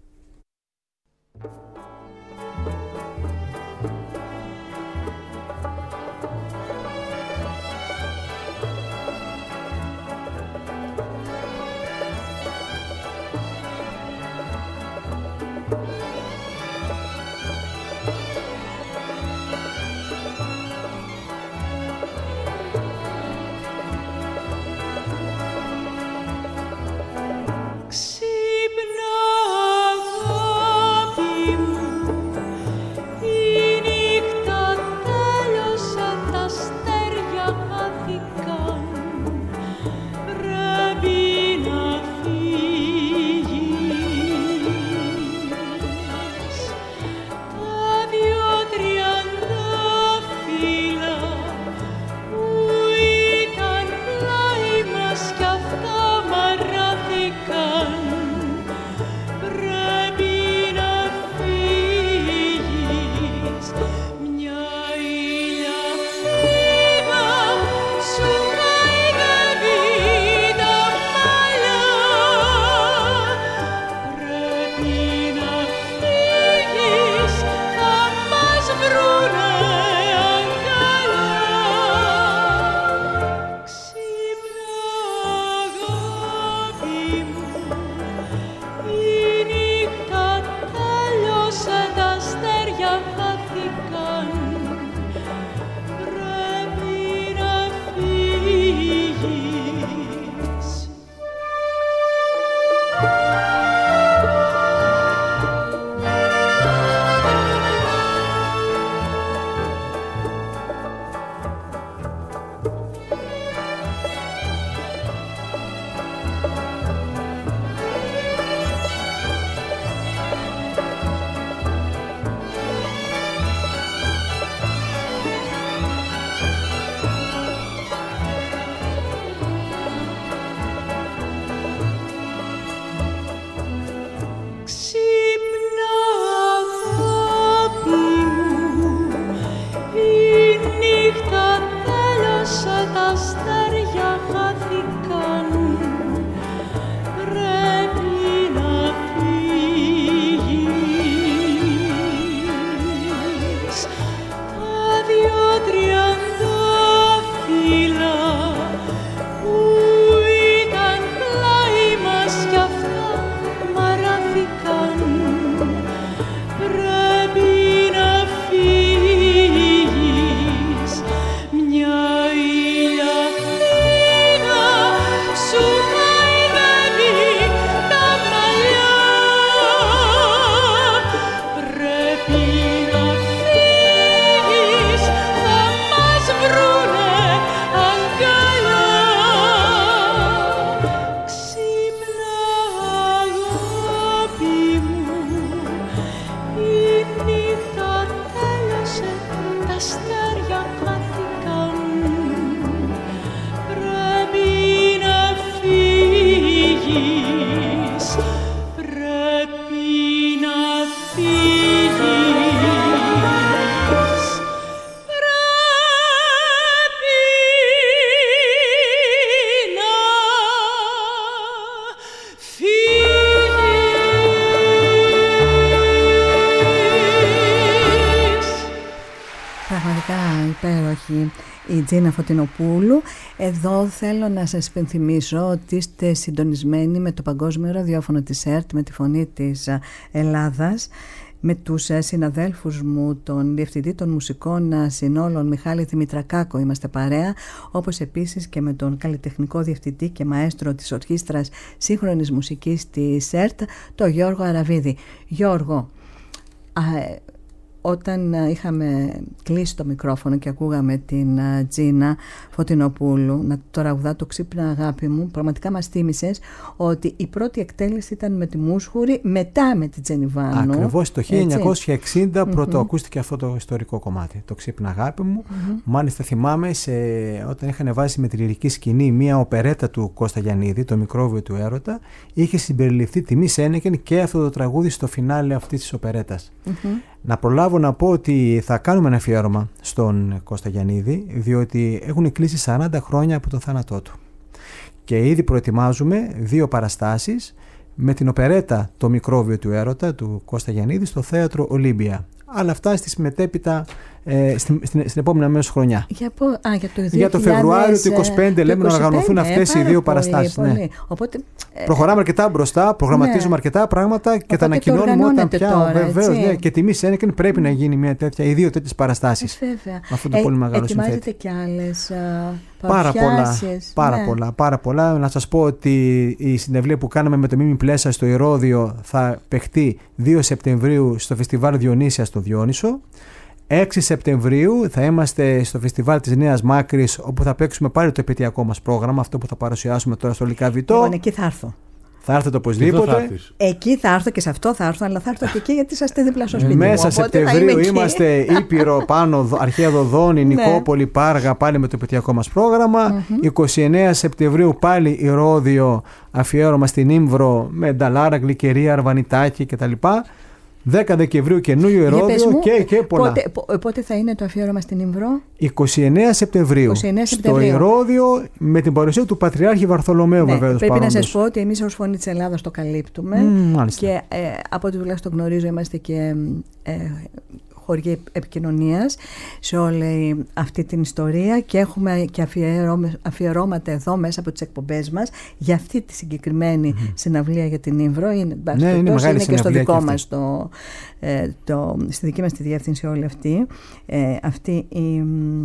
υπέροχη η Τζίνα Φωτεινοπούλου. Εδώ θέλω να σας υπενθυμίσω ότι είστε συντονισμένοι με το Παγκόσμιο Ραδιόφωνο της ΕΡΤ, με τη φωνή της Ελλάδας, με τους συναδέλφους μου, τον Διευθυντή των Μουσικών Συνόλων Μιχάλη Δημητρακάκο είμαστε παρέα, όπως επίσης και με τον καλλιτεχνικό διευθυντή και μαέστρο της Ορχήστρας Σύγχρονης Μουσικής της ΕΡΤ, τον Γιώργο Αραβίδη. Γιώργο, α, όταν είχαμε κλείσει το μικρόφωνο και ακούγαμε την Τζίνα Φωτεινοπούλου να το ραγουδά το «Ξύπνα αγάπη μου», πραγματικά μας θύμισες ότι η πρώτη εκτέλεση ήταν με τη Μούσχουρη, μετά με την Τζενιβάνου. Ακριβώς το χίλια εννιακόσια εξήντα mm-hmm. πρώτο ακούστηκε αυτό το ιστορικό κομμάτι, το «Ξύπνα αγάπη μου». Mm-hmm. Μάλιστα θυμάμαι σε, όταν είχαν βάσει με τη λυρική σκηνή μια οπερέτα του Κώστα Γιαννίδη, το «Μικρόβιο του έρωτα», είχε συμπεριληφθεί τιμή Σένεκεν και αυτό το τραγούδι στο φινάλε αυτής της οπερέτας. Mm-hmm. Να προλάβω να πω ότι θα κάνουμε ένα αφιέρωμα στον Κώστα Γιαννίδη, διότι έχουν κλείσει σαράντα χρόνια από τον θάνατό του. Και ήδη προετοιμάζουμε δύο παραστάσεις με την οπερέτα «Το Μικρόβιο του έρωτα» του Κώστα Γιαννίδη στο Θέατρο Ολύμπια. Αλλά αυτά στη μετέπειτα, ε, στην, στην, στην επόμενη αμέσως χρονιά. Για, πο, α, για, το, για το Φεβρουάριο του είκοσι πέντε λέμε να οργανωθούν αυτές οι δύο παραστάσεις. Ναι. Οπότε, ε, προχωράμε αρκετά μπροστά, προγραμματίζουμε ναι. αρκετά πράγματα και τα ανακοινώνουμε όταν πια. Βεβαίως, ναι, και τιμή Σένεκεν πρέπει mm. να γίνει μια τέτοια, οι δύο τέτοιες παραστάσεις. Βέβαια. Αυτό το ε, πολύ μεγάλο συνθέτη. Ετοιμάζετε και άλλες uh, πάρα πολλά, πάρα, ναι. πολλά, πάρα πολλά. Να σας πω ότι η συνευλία που κάναμε με το Μίμη Πλέσα στο Ηρώδειο θα παιχτεί δύο Σεπτεμβρίου στο Φεστιβάλ Διονύσια στο Διόνυσο. έξι Σεπτεμβρίου θα είμαστε στο Φεστιβάλ της Νέας Μάκρης, όπου θα παίξουμε πάλι το επαιτειακό μας πρόγραμμα, αυτό που θα παρουσιάσουμε τώρα στο Λυκαβητό. Λοιπόν, εκεί θα έρθω. Θα έρθετε οπωσδήποτε. Θα εκεί θα έρθω και σε αυτό θα έρθω, αλλά θα έρθω και εκεί γιατί είσαστε δίπλα στο σπίτι Μέσα μου. Σεπτεμβρίου είμαστε Ήπειρο, πάνω, Αρχαία Δοδόνη, Νικόπολη, Πάργα, πάλι με το επαιτειακό μας πρόγραμμα. Mm-hmm. είκοσι εννέα Σεπτεμβρίου πάλι Ηρώδειο, αφιέρωμα στην Ύμβρο με Νταλάρα, Γλυκερία, Αρβανιτάκη κτλ. δέκα Δεκεμβρίου καινούριο Ηρώδειο και, και πολλά. Πότε, πότε θα είναι το αφιέρωμα στην Ύμβρο? είκοσι εννέα Σεπτεμβρίου. είκοσι εννέα Σεπτεμβρίου. Στο Ηρώδειο με την παρουσία του Πατριάρχη Βαρθολομαίου, ναι, βεβαίως. Πρέπει παρόντος. Να σας πω ότι εμείς ως Φωνή της Ελλάδας το καλύπτουμε. Mm, και ε, από ό,τι τουλάχιστον γνωρίζω είμαστε και ε, χωριοί επικοινωνίας σε όλη αυτή την ιστορία και έχουμε και αφιερώματα εδώ μέσα από τις εκπομπές μας για αυτή τη συγκεκριμένη mm-hmm. συναυλία για την Ύμβρο. Είναι, ναι, είναι, είναι και στο δικό μας το, ε, το, στη δική μας τη διεύθυνση όλη αυτή ε, αυτή η,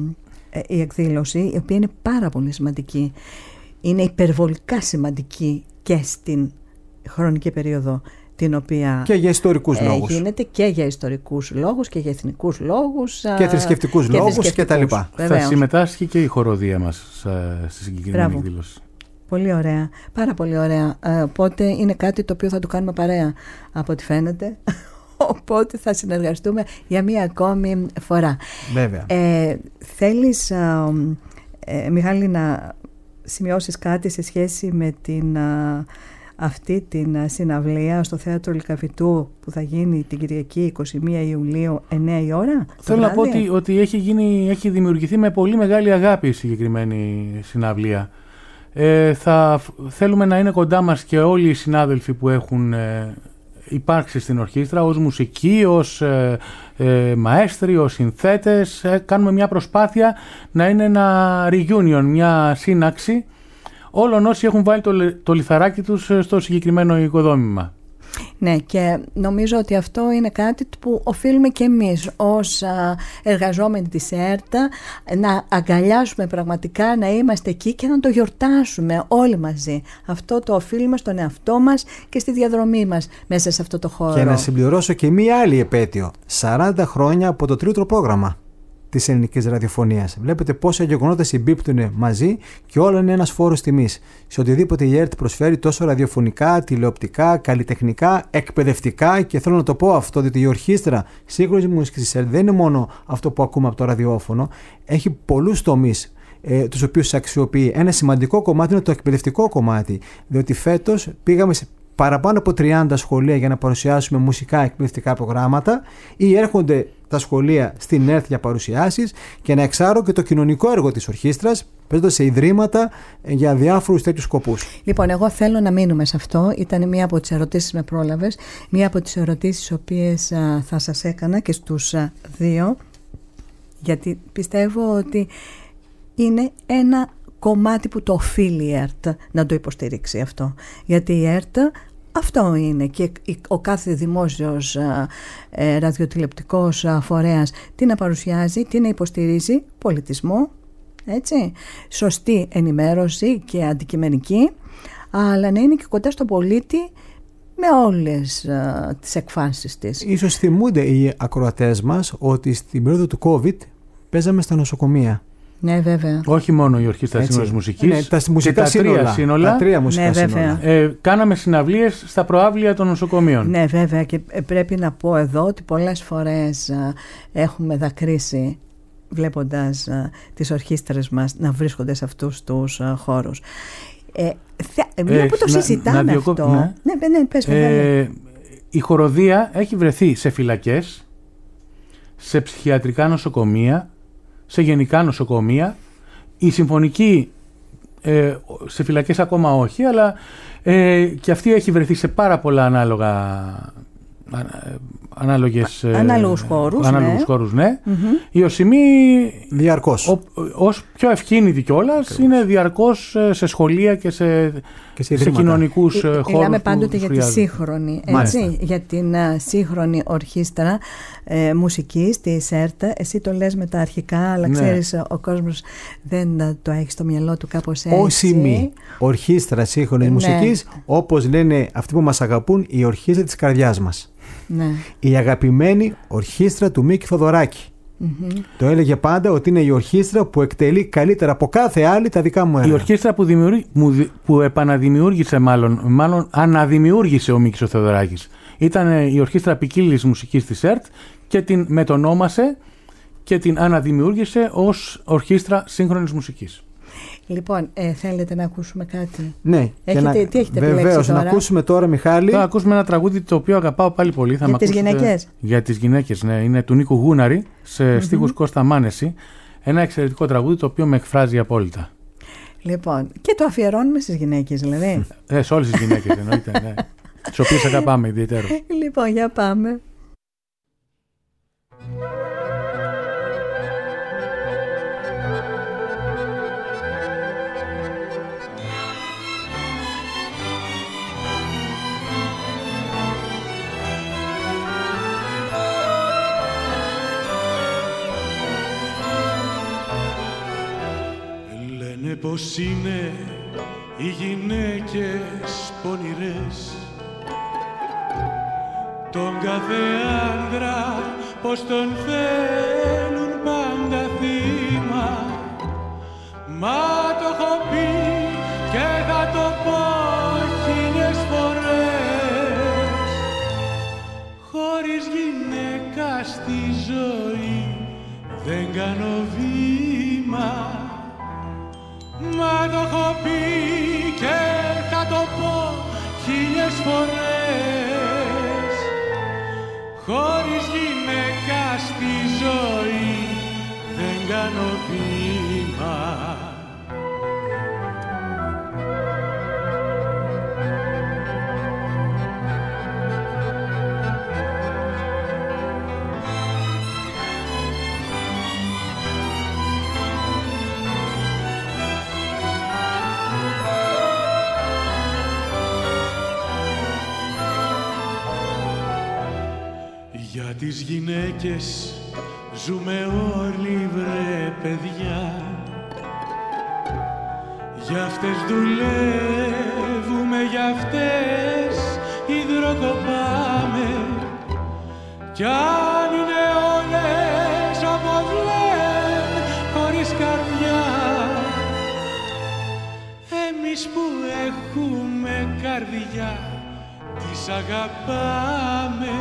ε, η εκδήλωση, η οποία είναι πάρα πολύ σημαντική, είναι υπερβολικά σημαντική και στην χρονική περίοδο την οποία και για ιστορικούς ε, λόγους. Γίνεται και για ιστορικούς λόγους και για εθνικούς λόγους και θρησκευτικούς και λόγους και τα λοιπά. Θα συμμετάσχει και η χοροδία μας στη συγκεκριμένη εκδήλωση. Πολύ ωραία, πάρα πολύ ωραία. Ε, οπότε είναι κάτι το οποίο θα το κάνουμε παρέα από ό,τι φαίνεται. Οπότε θα συνεργαστούμε για μία ακόμη φορά. Βέβαια. Ε, θέλεις, ε, ε, Μιχάλη, να σημειώσεις κάτι σε σχέση με την... Ε, αυτή την συναυλία στο Θέατρο Λυκαβητού που θα γίνει την Κυριακή εικοστή πρώτη Ιουλίου εννιά η ώρα? Θέλω να πω ότι, ότι έχει, γίνει, έχει δημιουργηθεί με πολύ μεγάλη αγάπη η συγκεκριμένη συναυλία. Ε, θα θέλουμε να είναι κοντά μας και όλοι οι συνάδελφοι που έχουν ε, υπάρξει στην ορχήστρα ως μουσικοί, ως ε, ε, μαέστροι, ως συνθέτες. Ε, κάνουμε μια προσπάθεια να είναι ένα reunion, μια σύναξη όλων όσοι έχουν βάλει το, το λιθαράκι τους στο συγκεκριμένο οικοδόμημα. Ναι, και νομίζω ότι αυτό είναι κάτι που οφείλουμε και εμείς ως α, εργαζόμενοι της ΕΡΤ να αγκαλιάσουμε πραγματικά, να είμαστε εκεί και να το γιορτάσουμε όλοι μαζί. Αυτό το οφείλουμε στον εαυτό μας και στη διαδρομή μας μέσα σε αυτό το χώρο. Και να συμπληρώσω και μία άλλη επέτειο. σαράντα χρόνια από το τρίτο πρόγραμμα της ελληνικής ραδιοφωνίας. Βλέπετε πόσα γεγονότα συμπίπτουν μαζί και όλα είναι ένας φόρος τιμής. Σε οτιδήποτε η ΕΡΤ προσφέρει, τόσο ραδιοφωνικά, τηλεοπτικά, καλλιτεχνικά, εκπαιδευτικά, και θέλω να το πω αυτό, διότι η ορχήστρα σύγχρονης μουσικής της ΕΡΤ δεν είναι μόνο αυτό που ακούμε από το ραδιόφωνο, έχει πολλούς τομείς ε, τους οποίους αξιοποιεί. Ένα σημαντικό κομμάτι είναι το εκπαιδευτικό κομμάτι, διότι φέτος πήγαμε σε παραπάνω από τριάντα σχολεία για να παρουσιάσουμε μουσικά εκπαιδευτικά προγράμματα, ή έρχονται τα σχολεία στην ΕΡΤ για παρουσιάσεις, και να εξάρω και το κοινωνικό έργο της ορχήστρας, παίζοντας σε ιδρύματα για διάφορους τέτοιους σκοπούς. Λοιπόν, εγώ θέλω να μείνουμε σε αυτό. Ήταν μία από τις ερωτήσεις με πρόλαβες, μία από τις ερωτήσεις οποίες α, θα σας έκανα και στους α, δύο, γιατί πιστεύω ότι είναι ένα κομμάτι που το οφείλει η ΕΡΤ να το υποστηρίξει αυτό. Γιατί η ΕΡΤ Αυτό είναι και ο κάθε δημόσιος ε, ραδιοτηλεοπτικός φορέας τι να παρουσιάζει, τι να υποστηρίζει, πολιτισμό, έτσι, σωστή ενημέρωση και αντικειμενική, αλλά να είναι και κοντά στον πολίτη με όλες uh, τις εκφάνσεις της. Ίσως θυμούνται οι ακροατές μας ότι στην περίοδο του COVID παίζαμε στα νοσοκομεία. Ναι, βέβαια. Όχι μόνο η Ορχήστρα Σύγχρονης Μουσικής, ναι, τα μουσικά τα σύνολα, τρία σύνολα. Τα τρία μουσικά ναι, σύνολα. Ε, κάναμε συναυλίες στα προάβλια των νοσοκομείων. Ναι, βέβαια, και πρέπει να πω εδώ ότι πολλές φορές uh, έχουμε δακρύσει βλέποντας uh, τις ορχήστρες μας να βρίσκονται σε αυτούς τους uh, χώρους. Ε, θε, μια ε, που το να, συζητάμε να αυτό. Ναι. Ναι, ναι, πες με, ε, η χοροδία έχει βρεθεί σε φυλακές, σε ψυχιατρικά νοσοκομεία, σε γενικά νοσοκομεία. Η συμφωνική ε, σε φυλακές ακόμα όχι, αλλά ε, και αυτή έχει βρεθεί σε πάρα πολλά ανάλογα ανάλογες, ανάλογους χώρους, ανάλογους ναι. χώρους, ναι. Mm-hmm. Η Οσιμή διαρκώς. Ο, ως πιο ευχήνητη κιόλας είναι διαρκώς σε σχολεία και σε, και σε, σε κοινωνικούς ε, χώρους. Μιλάμε πάντοτε για χρειάζεται. τη σύγχρονη, έτσι, για την uh, σύγχρονη ορχήστρα ε, μουσικής, τη ΣΕΡΤ. Εσύ το λες με τα αρχικά, αλλά ναι. ξέρεις ο κόσμος δεν το έχει στο μυαλό του κάπως έτσι. Οσιμή, Ορχήστρα Σύγχρονης ναι. Μουσικής, όπως λένε αυτοί που μας αγαπούν, η ορχήστρα της καρδιάς μας. Ναι. Η αγαπημένη ορχήστρα του Μίκη Θοδωράκη. Mm-hmm. Το έλεγε πάντα ότι είναι η ορχήστρα που εκτελεί καλύτερα από κάθε άλλη τα δικά μου έργα. Η ορχήστρα που, δημιουργεί, που επαναδημιούργησε, μάλλον, μάλλον αναδημιούργησε ο Μίκης ο Θοδωράκης. Ήταν η ορχήστρα ποικίλης μουσικής της ΕΡΤ και την μετονόμασε και την αναδημιούργησε ως ορχήστρα σύγχρονης μουσικής. Λοιπόν, ε, θέλετε να ακούσουμε κάτι? Ναι. Έχετε, να, τι έχετε επιλέξει βεβαίως, τώρα? να ακούσουμε τώρα, Μιχάλη. Θα ακούσουμε ένα τραγούδι το οποίο αγαπάω πάλι πολύ. Θα για τις ακούσετε, γυναίκες. Για τις γυναίκες, ναι. Είναι του Νίκου Γούναρη σε mm-hmm. στίχους Κώστα Μάνεση. Ένα εξαιρετικό τραγούδι το οποίο με εκφράζει απόλυτα. Λοιπόν, και το αφιερώνουμε στις γυναίκες, δηλαδή. Ε, σε όλες τις γυναίκες εννοείται, ναι. Τις οποίες αγαπάμε ιδιαίτερως. Λοιπόν, για πάμε. Λένε πως είναι οι γυναίκες πονηρές, τον κάθε άντρα πως τον θέλουν πάντα θύμα. Μα το έχω πει και θα το πω χίλιες φορές, χωρίς γυναίκα στη ζωή δεν κάνω βήμα. Μα το έχω πει και θα το πω χίλιες φορές, χωρίς γυναίκα στη ζωή δεν κάνω βήμα. Για τις γυναίκες ζούμε όλοι βρε παιδιά, για αυτές δουλεύουμε, για αυτές υδροκοπάμε. Κι αν είναι όλες όπως λένε χωρίς καρδιά, εμείς που έχουμε καρδιά τις αγαπάμε.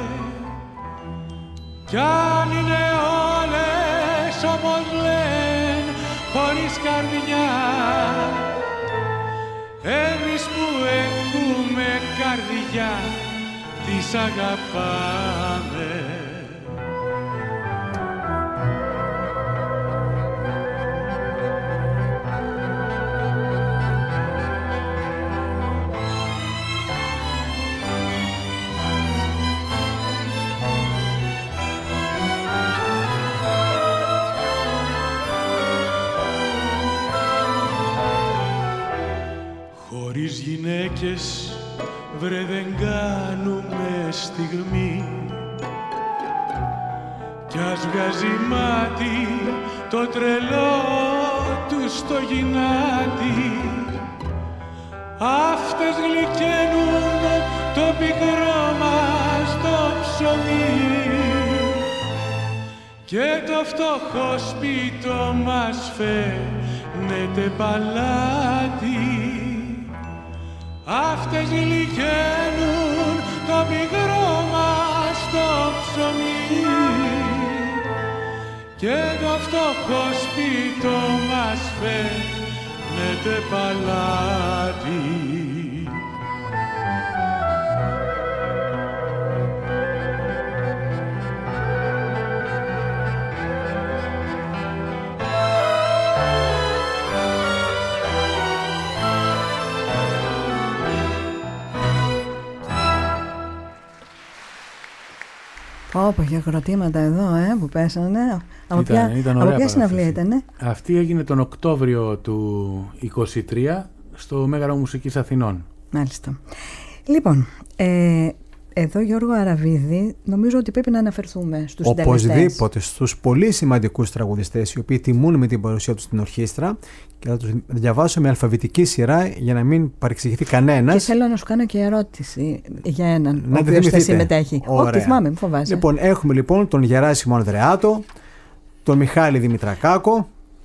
Κι αν είναι όλες όπως λένε χωρίς καρδιά, εμείς που έχουμε καρδιά τις αγαπάμε. Χωρίς γυναίκες βρε δεν κάνουμε στιγμή. Κι ας βγάζει μάτι το τρελό του στο γυνάτι, αυτές γλυκαίνουν το πικρό μας το ψωμί και το φτωχό σπίτο μας φαίνεται παλάτι. Αυτές γλυκαίνουν το πικρό μας το ψωμί και το φτωχό σπίτο μας φαίνεται παλάτι. Όπω χειροκροτήματα εδώ ε, που πέσανε. Από ήταν, ποια, ήταν από ποια συναυλία ήτανε? Αυτή έγινε τον Οκτώβριο του είκοσι τρία στο Μέγαρο Μουσικής Αθηνών. Μάλιστα. Λοιπόν, ε, εδώ Γιώργο Αραβίδη, νομίζω ότι πρέπει να αναφερθούμε στους συντελεστές. Οπωσδήποτε στους πολύ σημαντικούς τραγουδιστές, οι οποίοι τιμούν με την παρουσία τους στην ορχήστρα, και θα τους διαβάσω με αλφαβητική σειρά για να μην παρεξηγηθεί κανένας. Και θέλω να σου κάνω και ερώτηση για έναν να ο οποίος θα συμμετέχει. Όχι, τη θυμάμαι, μην φοβάσαι. Λοιπόν, έχουμε λοιπόν τον Γεράσιμο Ανδρεάτο, τον Μιχάλη Δημητρακάκο,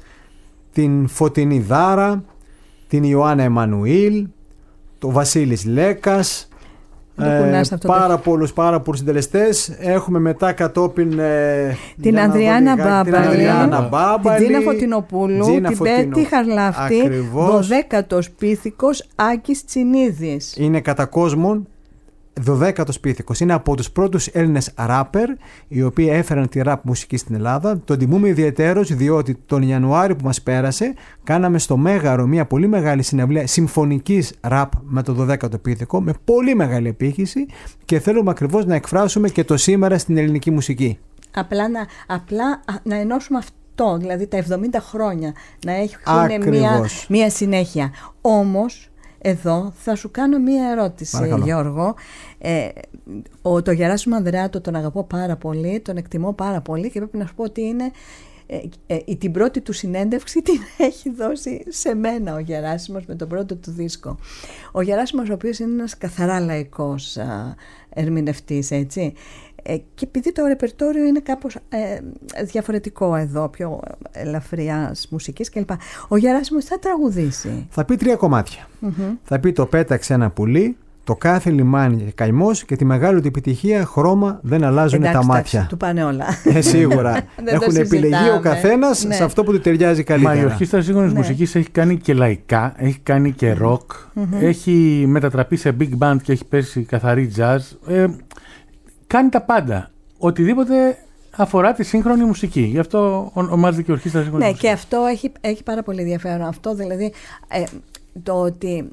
την Φωτεινή Δάρα, την Ιωάννα Εμμανουήλ, τον Βασίλης Λέκας, Ε, πάρα πολλούς πάρα πολλούς συντελεστές. Έχουμε μετά κατόπιν ε, την Ανδριάννα Μπάμπαλη, την Τζίνα Φωτεινοπούλου, Τζίνα την Φωτεινο... Πέτη Χαρλάφτη, δωδέκατος πίθηκος Άκης Τσινίδης. Είναι κατά κόσμον δωδέκατος πίθηκος. Είναι από τους πρώτους Έλληνες ράπερ οι οποίοι έφεραν τη ραπ μουσική στην Ελλάδα. Τον τιμούμε ιδιαιτέρως διότι τον Ιανουάριο που μας πέρασε κάναμε στο Μέγαρο μια πολύ μεγάλη συναυλία συμφωνικής ραπ με το δωδέκατο πίθηκο, με πολύ μεγάλη επίχυση, και θέλουμε ακριβώς να εκφράσουμε και το σήμερα στην ελληνική μουσική. Απλά να, απλά να ενώσουμε αυτό, δηλαδή τα εβδομήντα χρόνια να έχουν μια, μια συνέχεια. Όμως εδώ θα σου κάνω μία ερώτηση. Παρακαλώ. Γιώργο. Ε, ο, το Γεράσιμο Ανδρεάτο τον αγαπώ πάρα πολύ, τον εκτιμώ πάρα πολύ και πρέπει να σου πω ότι είναι ε, ε, την πρώτη του συνέντευξη την έχει δώσει σε μένα ο Γεράσιμος με τον πρώτο του δίσκο. Ο Γεράσιμος, ο οποίος είναι ένας καθαρά λαϊκός α, ερμηνευτής, έτσι. Ε, και επειδή το ρεπερτόριο είναι κάπως ε, διαφορετικό εδώ, πιο ελαφριάς μουσικής κλπ. Ο Γεράσιμος θα τραγουδήσει. Θα πει τρία κομμάτια. Mm-hmm. Θα πει το «Πέταξε ένα πουλί», το «Κάθε λιμάνι και καημός» και τη μεγάλη του επιτυχία «Χρώμα δεν αλλάζουν τα μάτια». Εντάξει, του πάνε όλα. Ε, σίγουρα. Έχουν επιλεγεί ο καθένας ναι. σε αυτό που του ταιριάζει καλύτερα. Μα η Ορχήστρα Σύγχρονης ναι. Μουσικής έχει κάνει και λαϊκά, έχει κάνει και ροκ, mm-hmm. έχει μετατραπεί σε big band και έχει πέσει καθαρή jazz. Ε, κάνει τα πάντα. Οτιδήποτε αφορά τη σύγχρονη μουσική. Γι' αυτό ονομάζεται και Ορχήστρα Σύγχρονης Ναι, Μουσικής. και αυτό έχει, έχει πάρα πολύ ενδιαφέρον. Αυτό δηλαδή ε, το ότι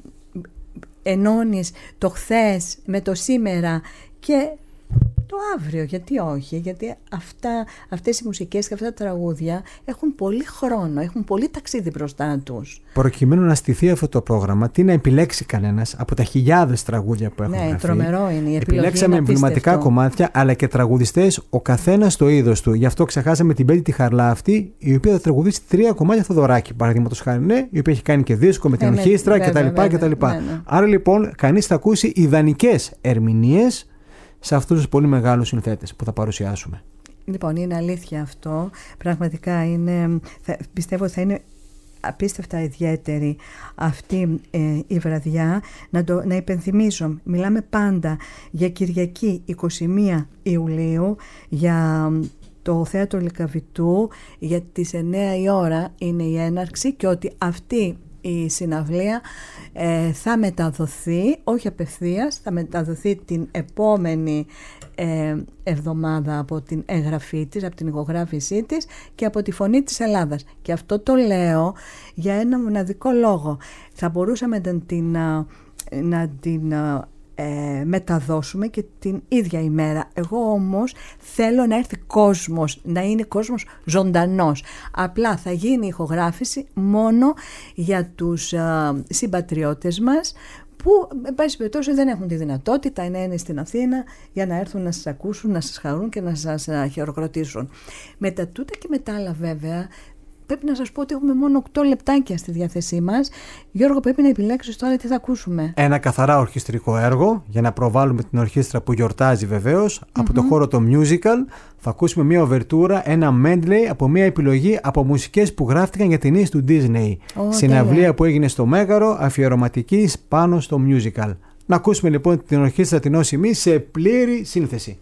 ενώνεις το χθες με το σήμερα και το αύριο, γιατί όχι, γιατί αυτά, αυτές οι μουσικές και αυτά τα τραγούδια έχουν πολύ χρόνο, έχουν πολύ ταξίδι μπροστά τους. Προκειμένου να στηθεί αυτό το πρόγραμμα, τι να επιλέξει κανένας από τα χιλιάδες τραγούδια που έχουν ναι, γραφεί. Τρομερό είναι η επιλογή. Επιλέξαμε εμβληματικά κομμάτια, αλλά και τραγουδιστές, ο καθένας στο είδος του. Γι' αυτό ξεχάσαμε την Πέτη τη Χαρλάφτη, η οποία θα τραγουδήσει τρία κομμάτια Θοδωράκη, παραδείγματος χάρη, ναι, η οποία έχει κάνει και δίσκο με την ε, ορχήστρα κτλ. Ναι, ναι. Άρα λοιπόν, κανείς θα ακούσει ιδανικές ερμηνείες σε αυτούς τους πολύ μεγάλους συνθέτες που θα παρουσιάσουμε. Λοιπόν, είναι αλήθεια αυτό. Πραγματικά είναι, θα, πιστεύω θα είναι απίστευτα ιδιαίτερη αυτή ε, η βραδιά. Να, το, να υπενθυμίσω, μιλάμε πάντα για Κυριακή εικοστή πρώτη Ιουλίου, για το Θέατρο Λυκαβητού, για τις εννιά η ώρα είναι η έναρξη και ότι αυτή η συναυλία ε, θα μεταδοθεί, όχι απευθείας, θα μεταδοθεί την επόμενη ε, εβδομάδα από την εγγραφή της, από την ηχογράφησή της και από τη Φωνή της Ελλάδας. Και αυτό το λέω για ένα μοναδικό λόγο. Θα μπορούσαμε να την, να την ε, μεταδώσουμε και την ίδια ημέρα. Εγώ όμως θέλω να έρθει κόσμος, να είναι κόσμος ζωντανός. Απλά θα γίνει η ηχογράφηση μόνο για τους ε, συμπατριώτες μας που, εν πάση περιπτώσει, δεν έχουν τη δυνατότητα να είναι στην Αθήνα για να έρθουν να σας ακούσουν, να σας χαρούν και να σας χειροκροτήσουν. Με τα τούτα και με τα άλλα, βέβαια, πρέπει να σας πω ότι έχουμε μόνο οκτώ λεπτάκια στη διάθεσή μας. Γιώργο, πρέπει να επιλέξεις τώρα τι θα ακούσουμε. Ένα καθαρά ορχιστρικό έργο για να προβάλλουμε την ορχήστρα που γιορτάζει βεβαίως. Mm-hmm. Από το χώρο το musical θα ακούσουμε μια οβερτούρα, ένα medley από μια επιλογή από μουσικές που γράφτηκαν για ταινίες του Disney. Oh, συναυλία τέλεια. Που έγινε στο Μέγαρο, αφιερωματική πάνω στο musical. Να ακούσουμε λοιπόν την ορχήστρα την Όση Μη σε πλήρη σύνθεση.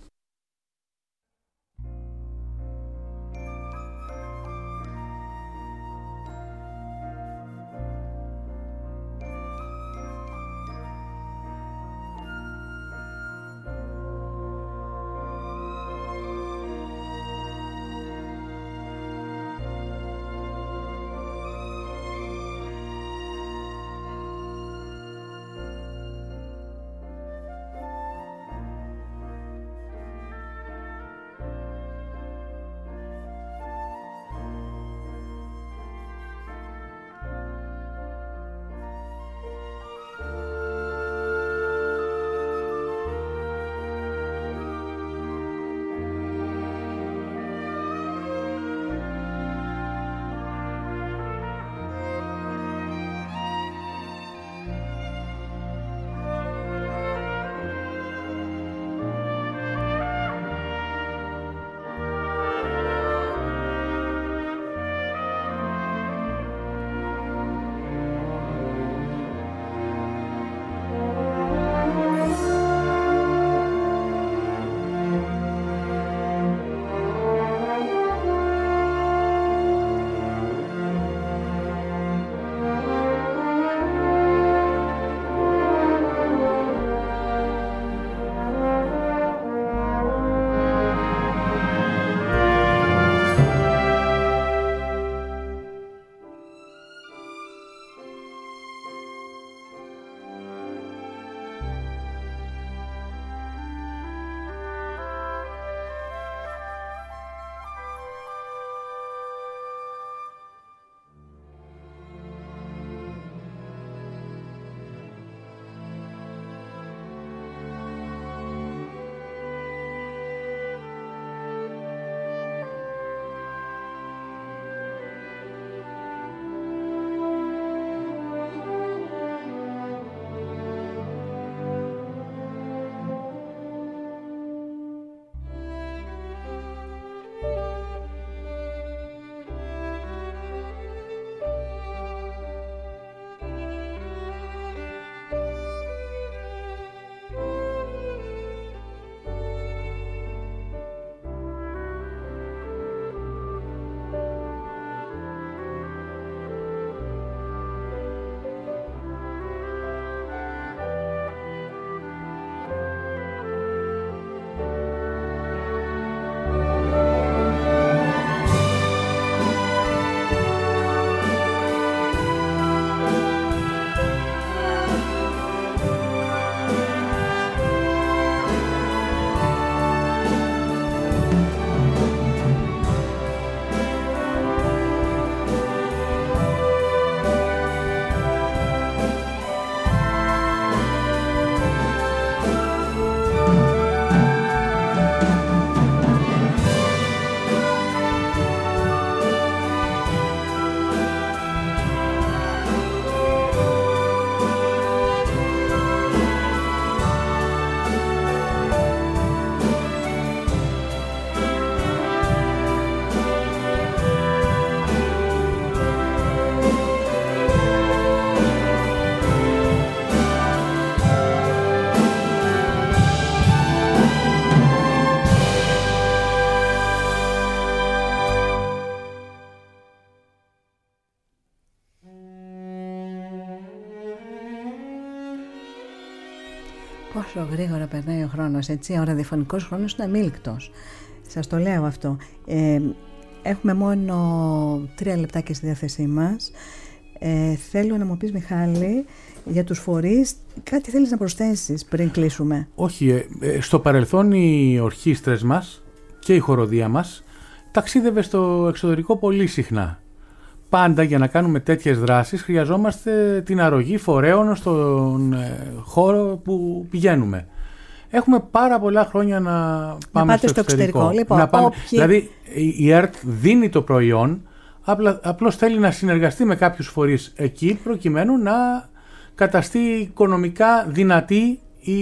Πόσο γρήγορα περνάει ο χρόνος, έτσι. Ο ραδιοφωνικός χρόνος είναι αμήλικτος. Σας το λέω αυτό. Ε, έχουμε μόνο τρία λεπτάκια στη διάθεσή μας. Ε, θέλω να μου πεις, Μιχάλη, για τους φορείς, κάτι θέλεις να προσθέσεις πριν κλείσουμε? Όχι, ε, στο παρελθόν οι ορχήστρες μας και η χοροδία μας ταξίδευε στο εξωτερικό πολύ συχνά. πάντα για να κάνουμε τέτοιες δράσεις χρειαζόμαστε την αρρωγή φορέων στον χώρο που πηγαίνουμε. Έχουμε πάρα πολλά χρόνια να πάμε να στο, στο εξωτερικό. εξωτερικό. Λοιπόν, να πάμε, όποιοι... Δηλαδή η ΕΡΤ δίνει το προϊόν, απλά, απλώς θέλει να συνεργαστεί με κάποιους φορείς εκεί προκειμένου να καταστεί οικονομικά δυνατή η,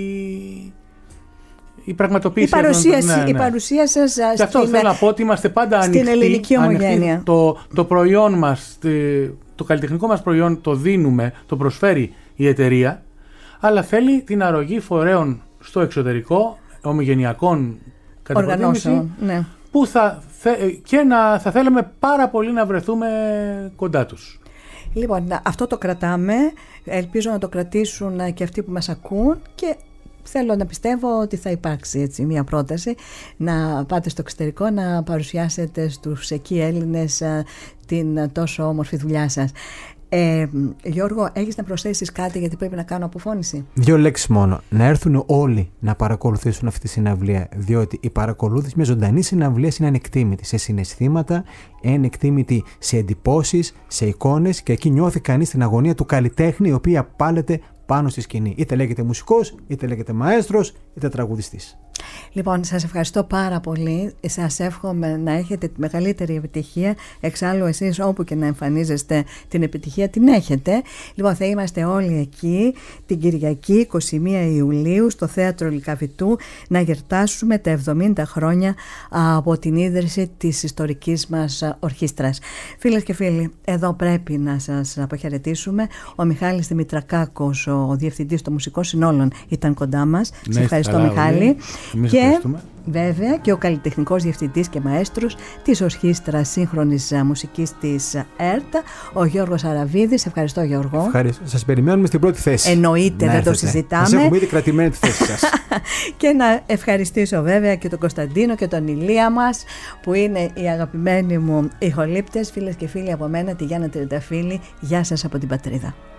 η πραγματοποίηση. Η παρουσίαση, ναι, ναι. Η παρουσία σας και αυτό στην, θέλω να πω ότι είμαστε πάντα ανοιχτοί. Στην ελληνική ομογένεια. Το, το προϊόν μας, το καλλιτεχνικό μας προϊόν το δίνουμε, το προσφέρει η εταιρεία, αλλά θέλει την αρρωγή φορέων στο εξωτερικό, ομογενειακών οργανώσεων, ναι. που θα, και να, θα θέλαμε πάρα πολύ να βρεθούμε κοντά τους. Λοιπόν, αυτό το κρατάμε, ελπίζω να το κρατήσουν και αυτοί που μας ακούν και θέλω να πιστεύω ότι θα υπάρξει έτσι μια πρόταση να πάτε στο εξωτερικό να παρουσιάσετε στους εκεί Έλληνες την τόσο όμορφη δουλειά σας. Ε, Γιώργο, έχεις να προσθέσεις κάτι γιατί πρέπει να κάνω αποφώνηση? Δύο λέξεις μόνο. Να έρθουν όλοι να παρακολουθήσουν αυτή τη συναυλία, διότι η παρακολούθηση μια ζωντανή συναυλία είναι ανεκτήμητη σε συναισθήματα, είναι ανεκτήμητη σε εντυπώσεις, σε εικόνες και εκεί νιώθει κανείς την αγωνία του καλλιτέχνη, η οποία πάλεται πάνω στη σκηνή. Είτε λέγεται μουσικός, είτε λέγεται μαέστρος, είτε τραγουδιστής. Λοιπόν, σας ευχαριστώ πάρα πολύ. Σας εύχομαι να έχετε τη μεγαλύτερη επιτυχία. Εξάλλου εσείς όπου και να εμφανίζεστε την επιτυχία την έχετε. Λοιπόν, θα είμαστε όλοι εκεί την Κυριακή εικοστή πρώτη Ιουλίου στο Θέατρο Λυκαβητού να γιορτάσουμε τα εβδομήντα χρόνια από την ίδρυση της ιστορικής μας ορχήστρας. Φίλες και φίλοι, εδώ πρέπει να σας αποχαιρετήσουμε. Ο Μιχάλης Δημητρακάκος, ο Διευθυντής των Μουσικών Συνόλων, ήταν κοντά μας. Ναι, σε ευχαριστώ, Μιχάλη. Εμείς και ευχαριστούμε. Βέβαια και ο καλλιτεχνικός διευθυντής και μαέστρος της Ορχήστρας Σύγχρονης Μουσικής της ΕΡΤ, ο Γιώργος Αραβίδης. Ευχαριστώ, Γιώργο. Ευχαριστώ. Σας περιμένουμε στην πρώτη θέση. Εννοείται, δεν το συζητάμε. Σας έχουμε ήδη κρατημένη τη θέση σας. Και να ευχαριστήσω βέβαια και τον Κωνσταντίνο και τον Ηλία μας που είναι οι αγαπημένοι μου ηχολήπτες. Φίλες και φίλοι, από μένα τη Γιάννα Τριανταφύλλη. Γεια σας από την πατρίδα.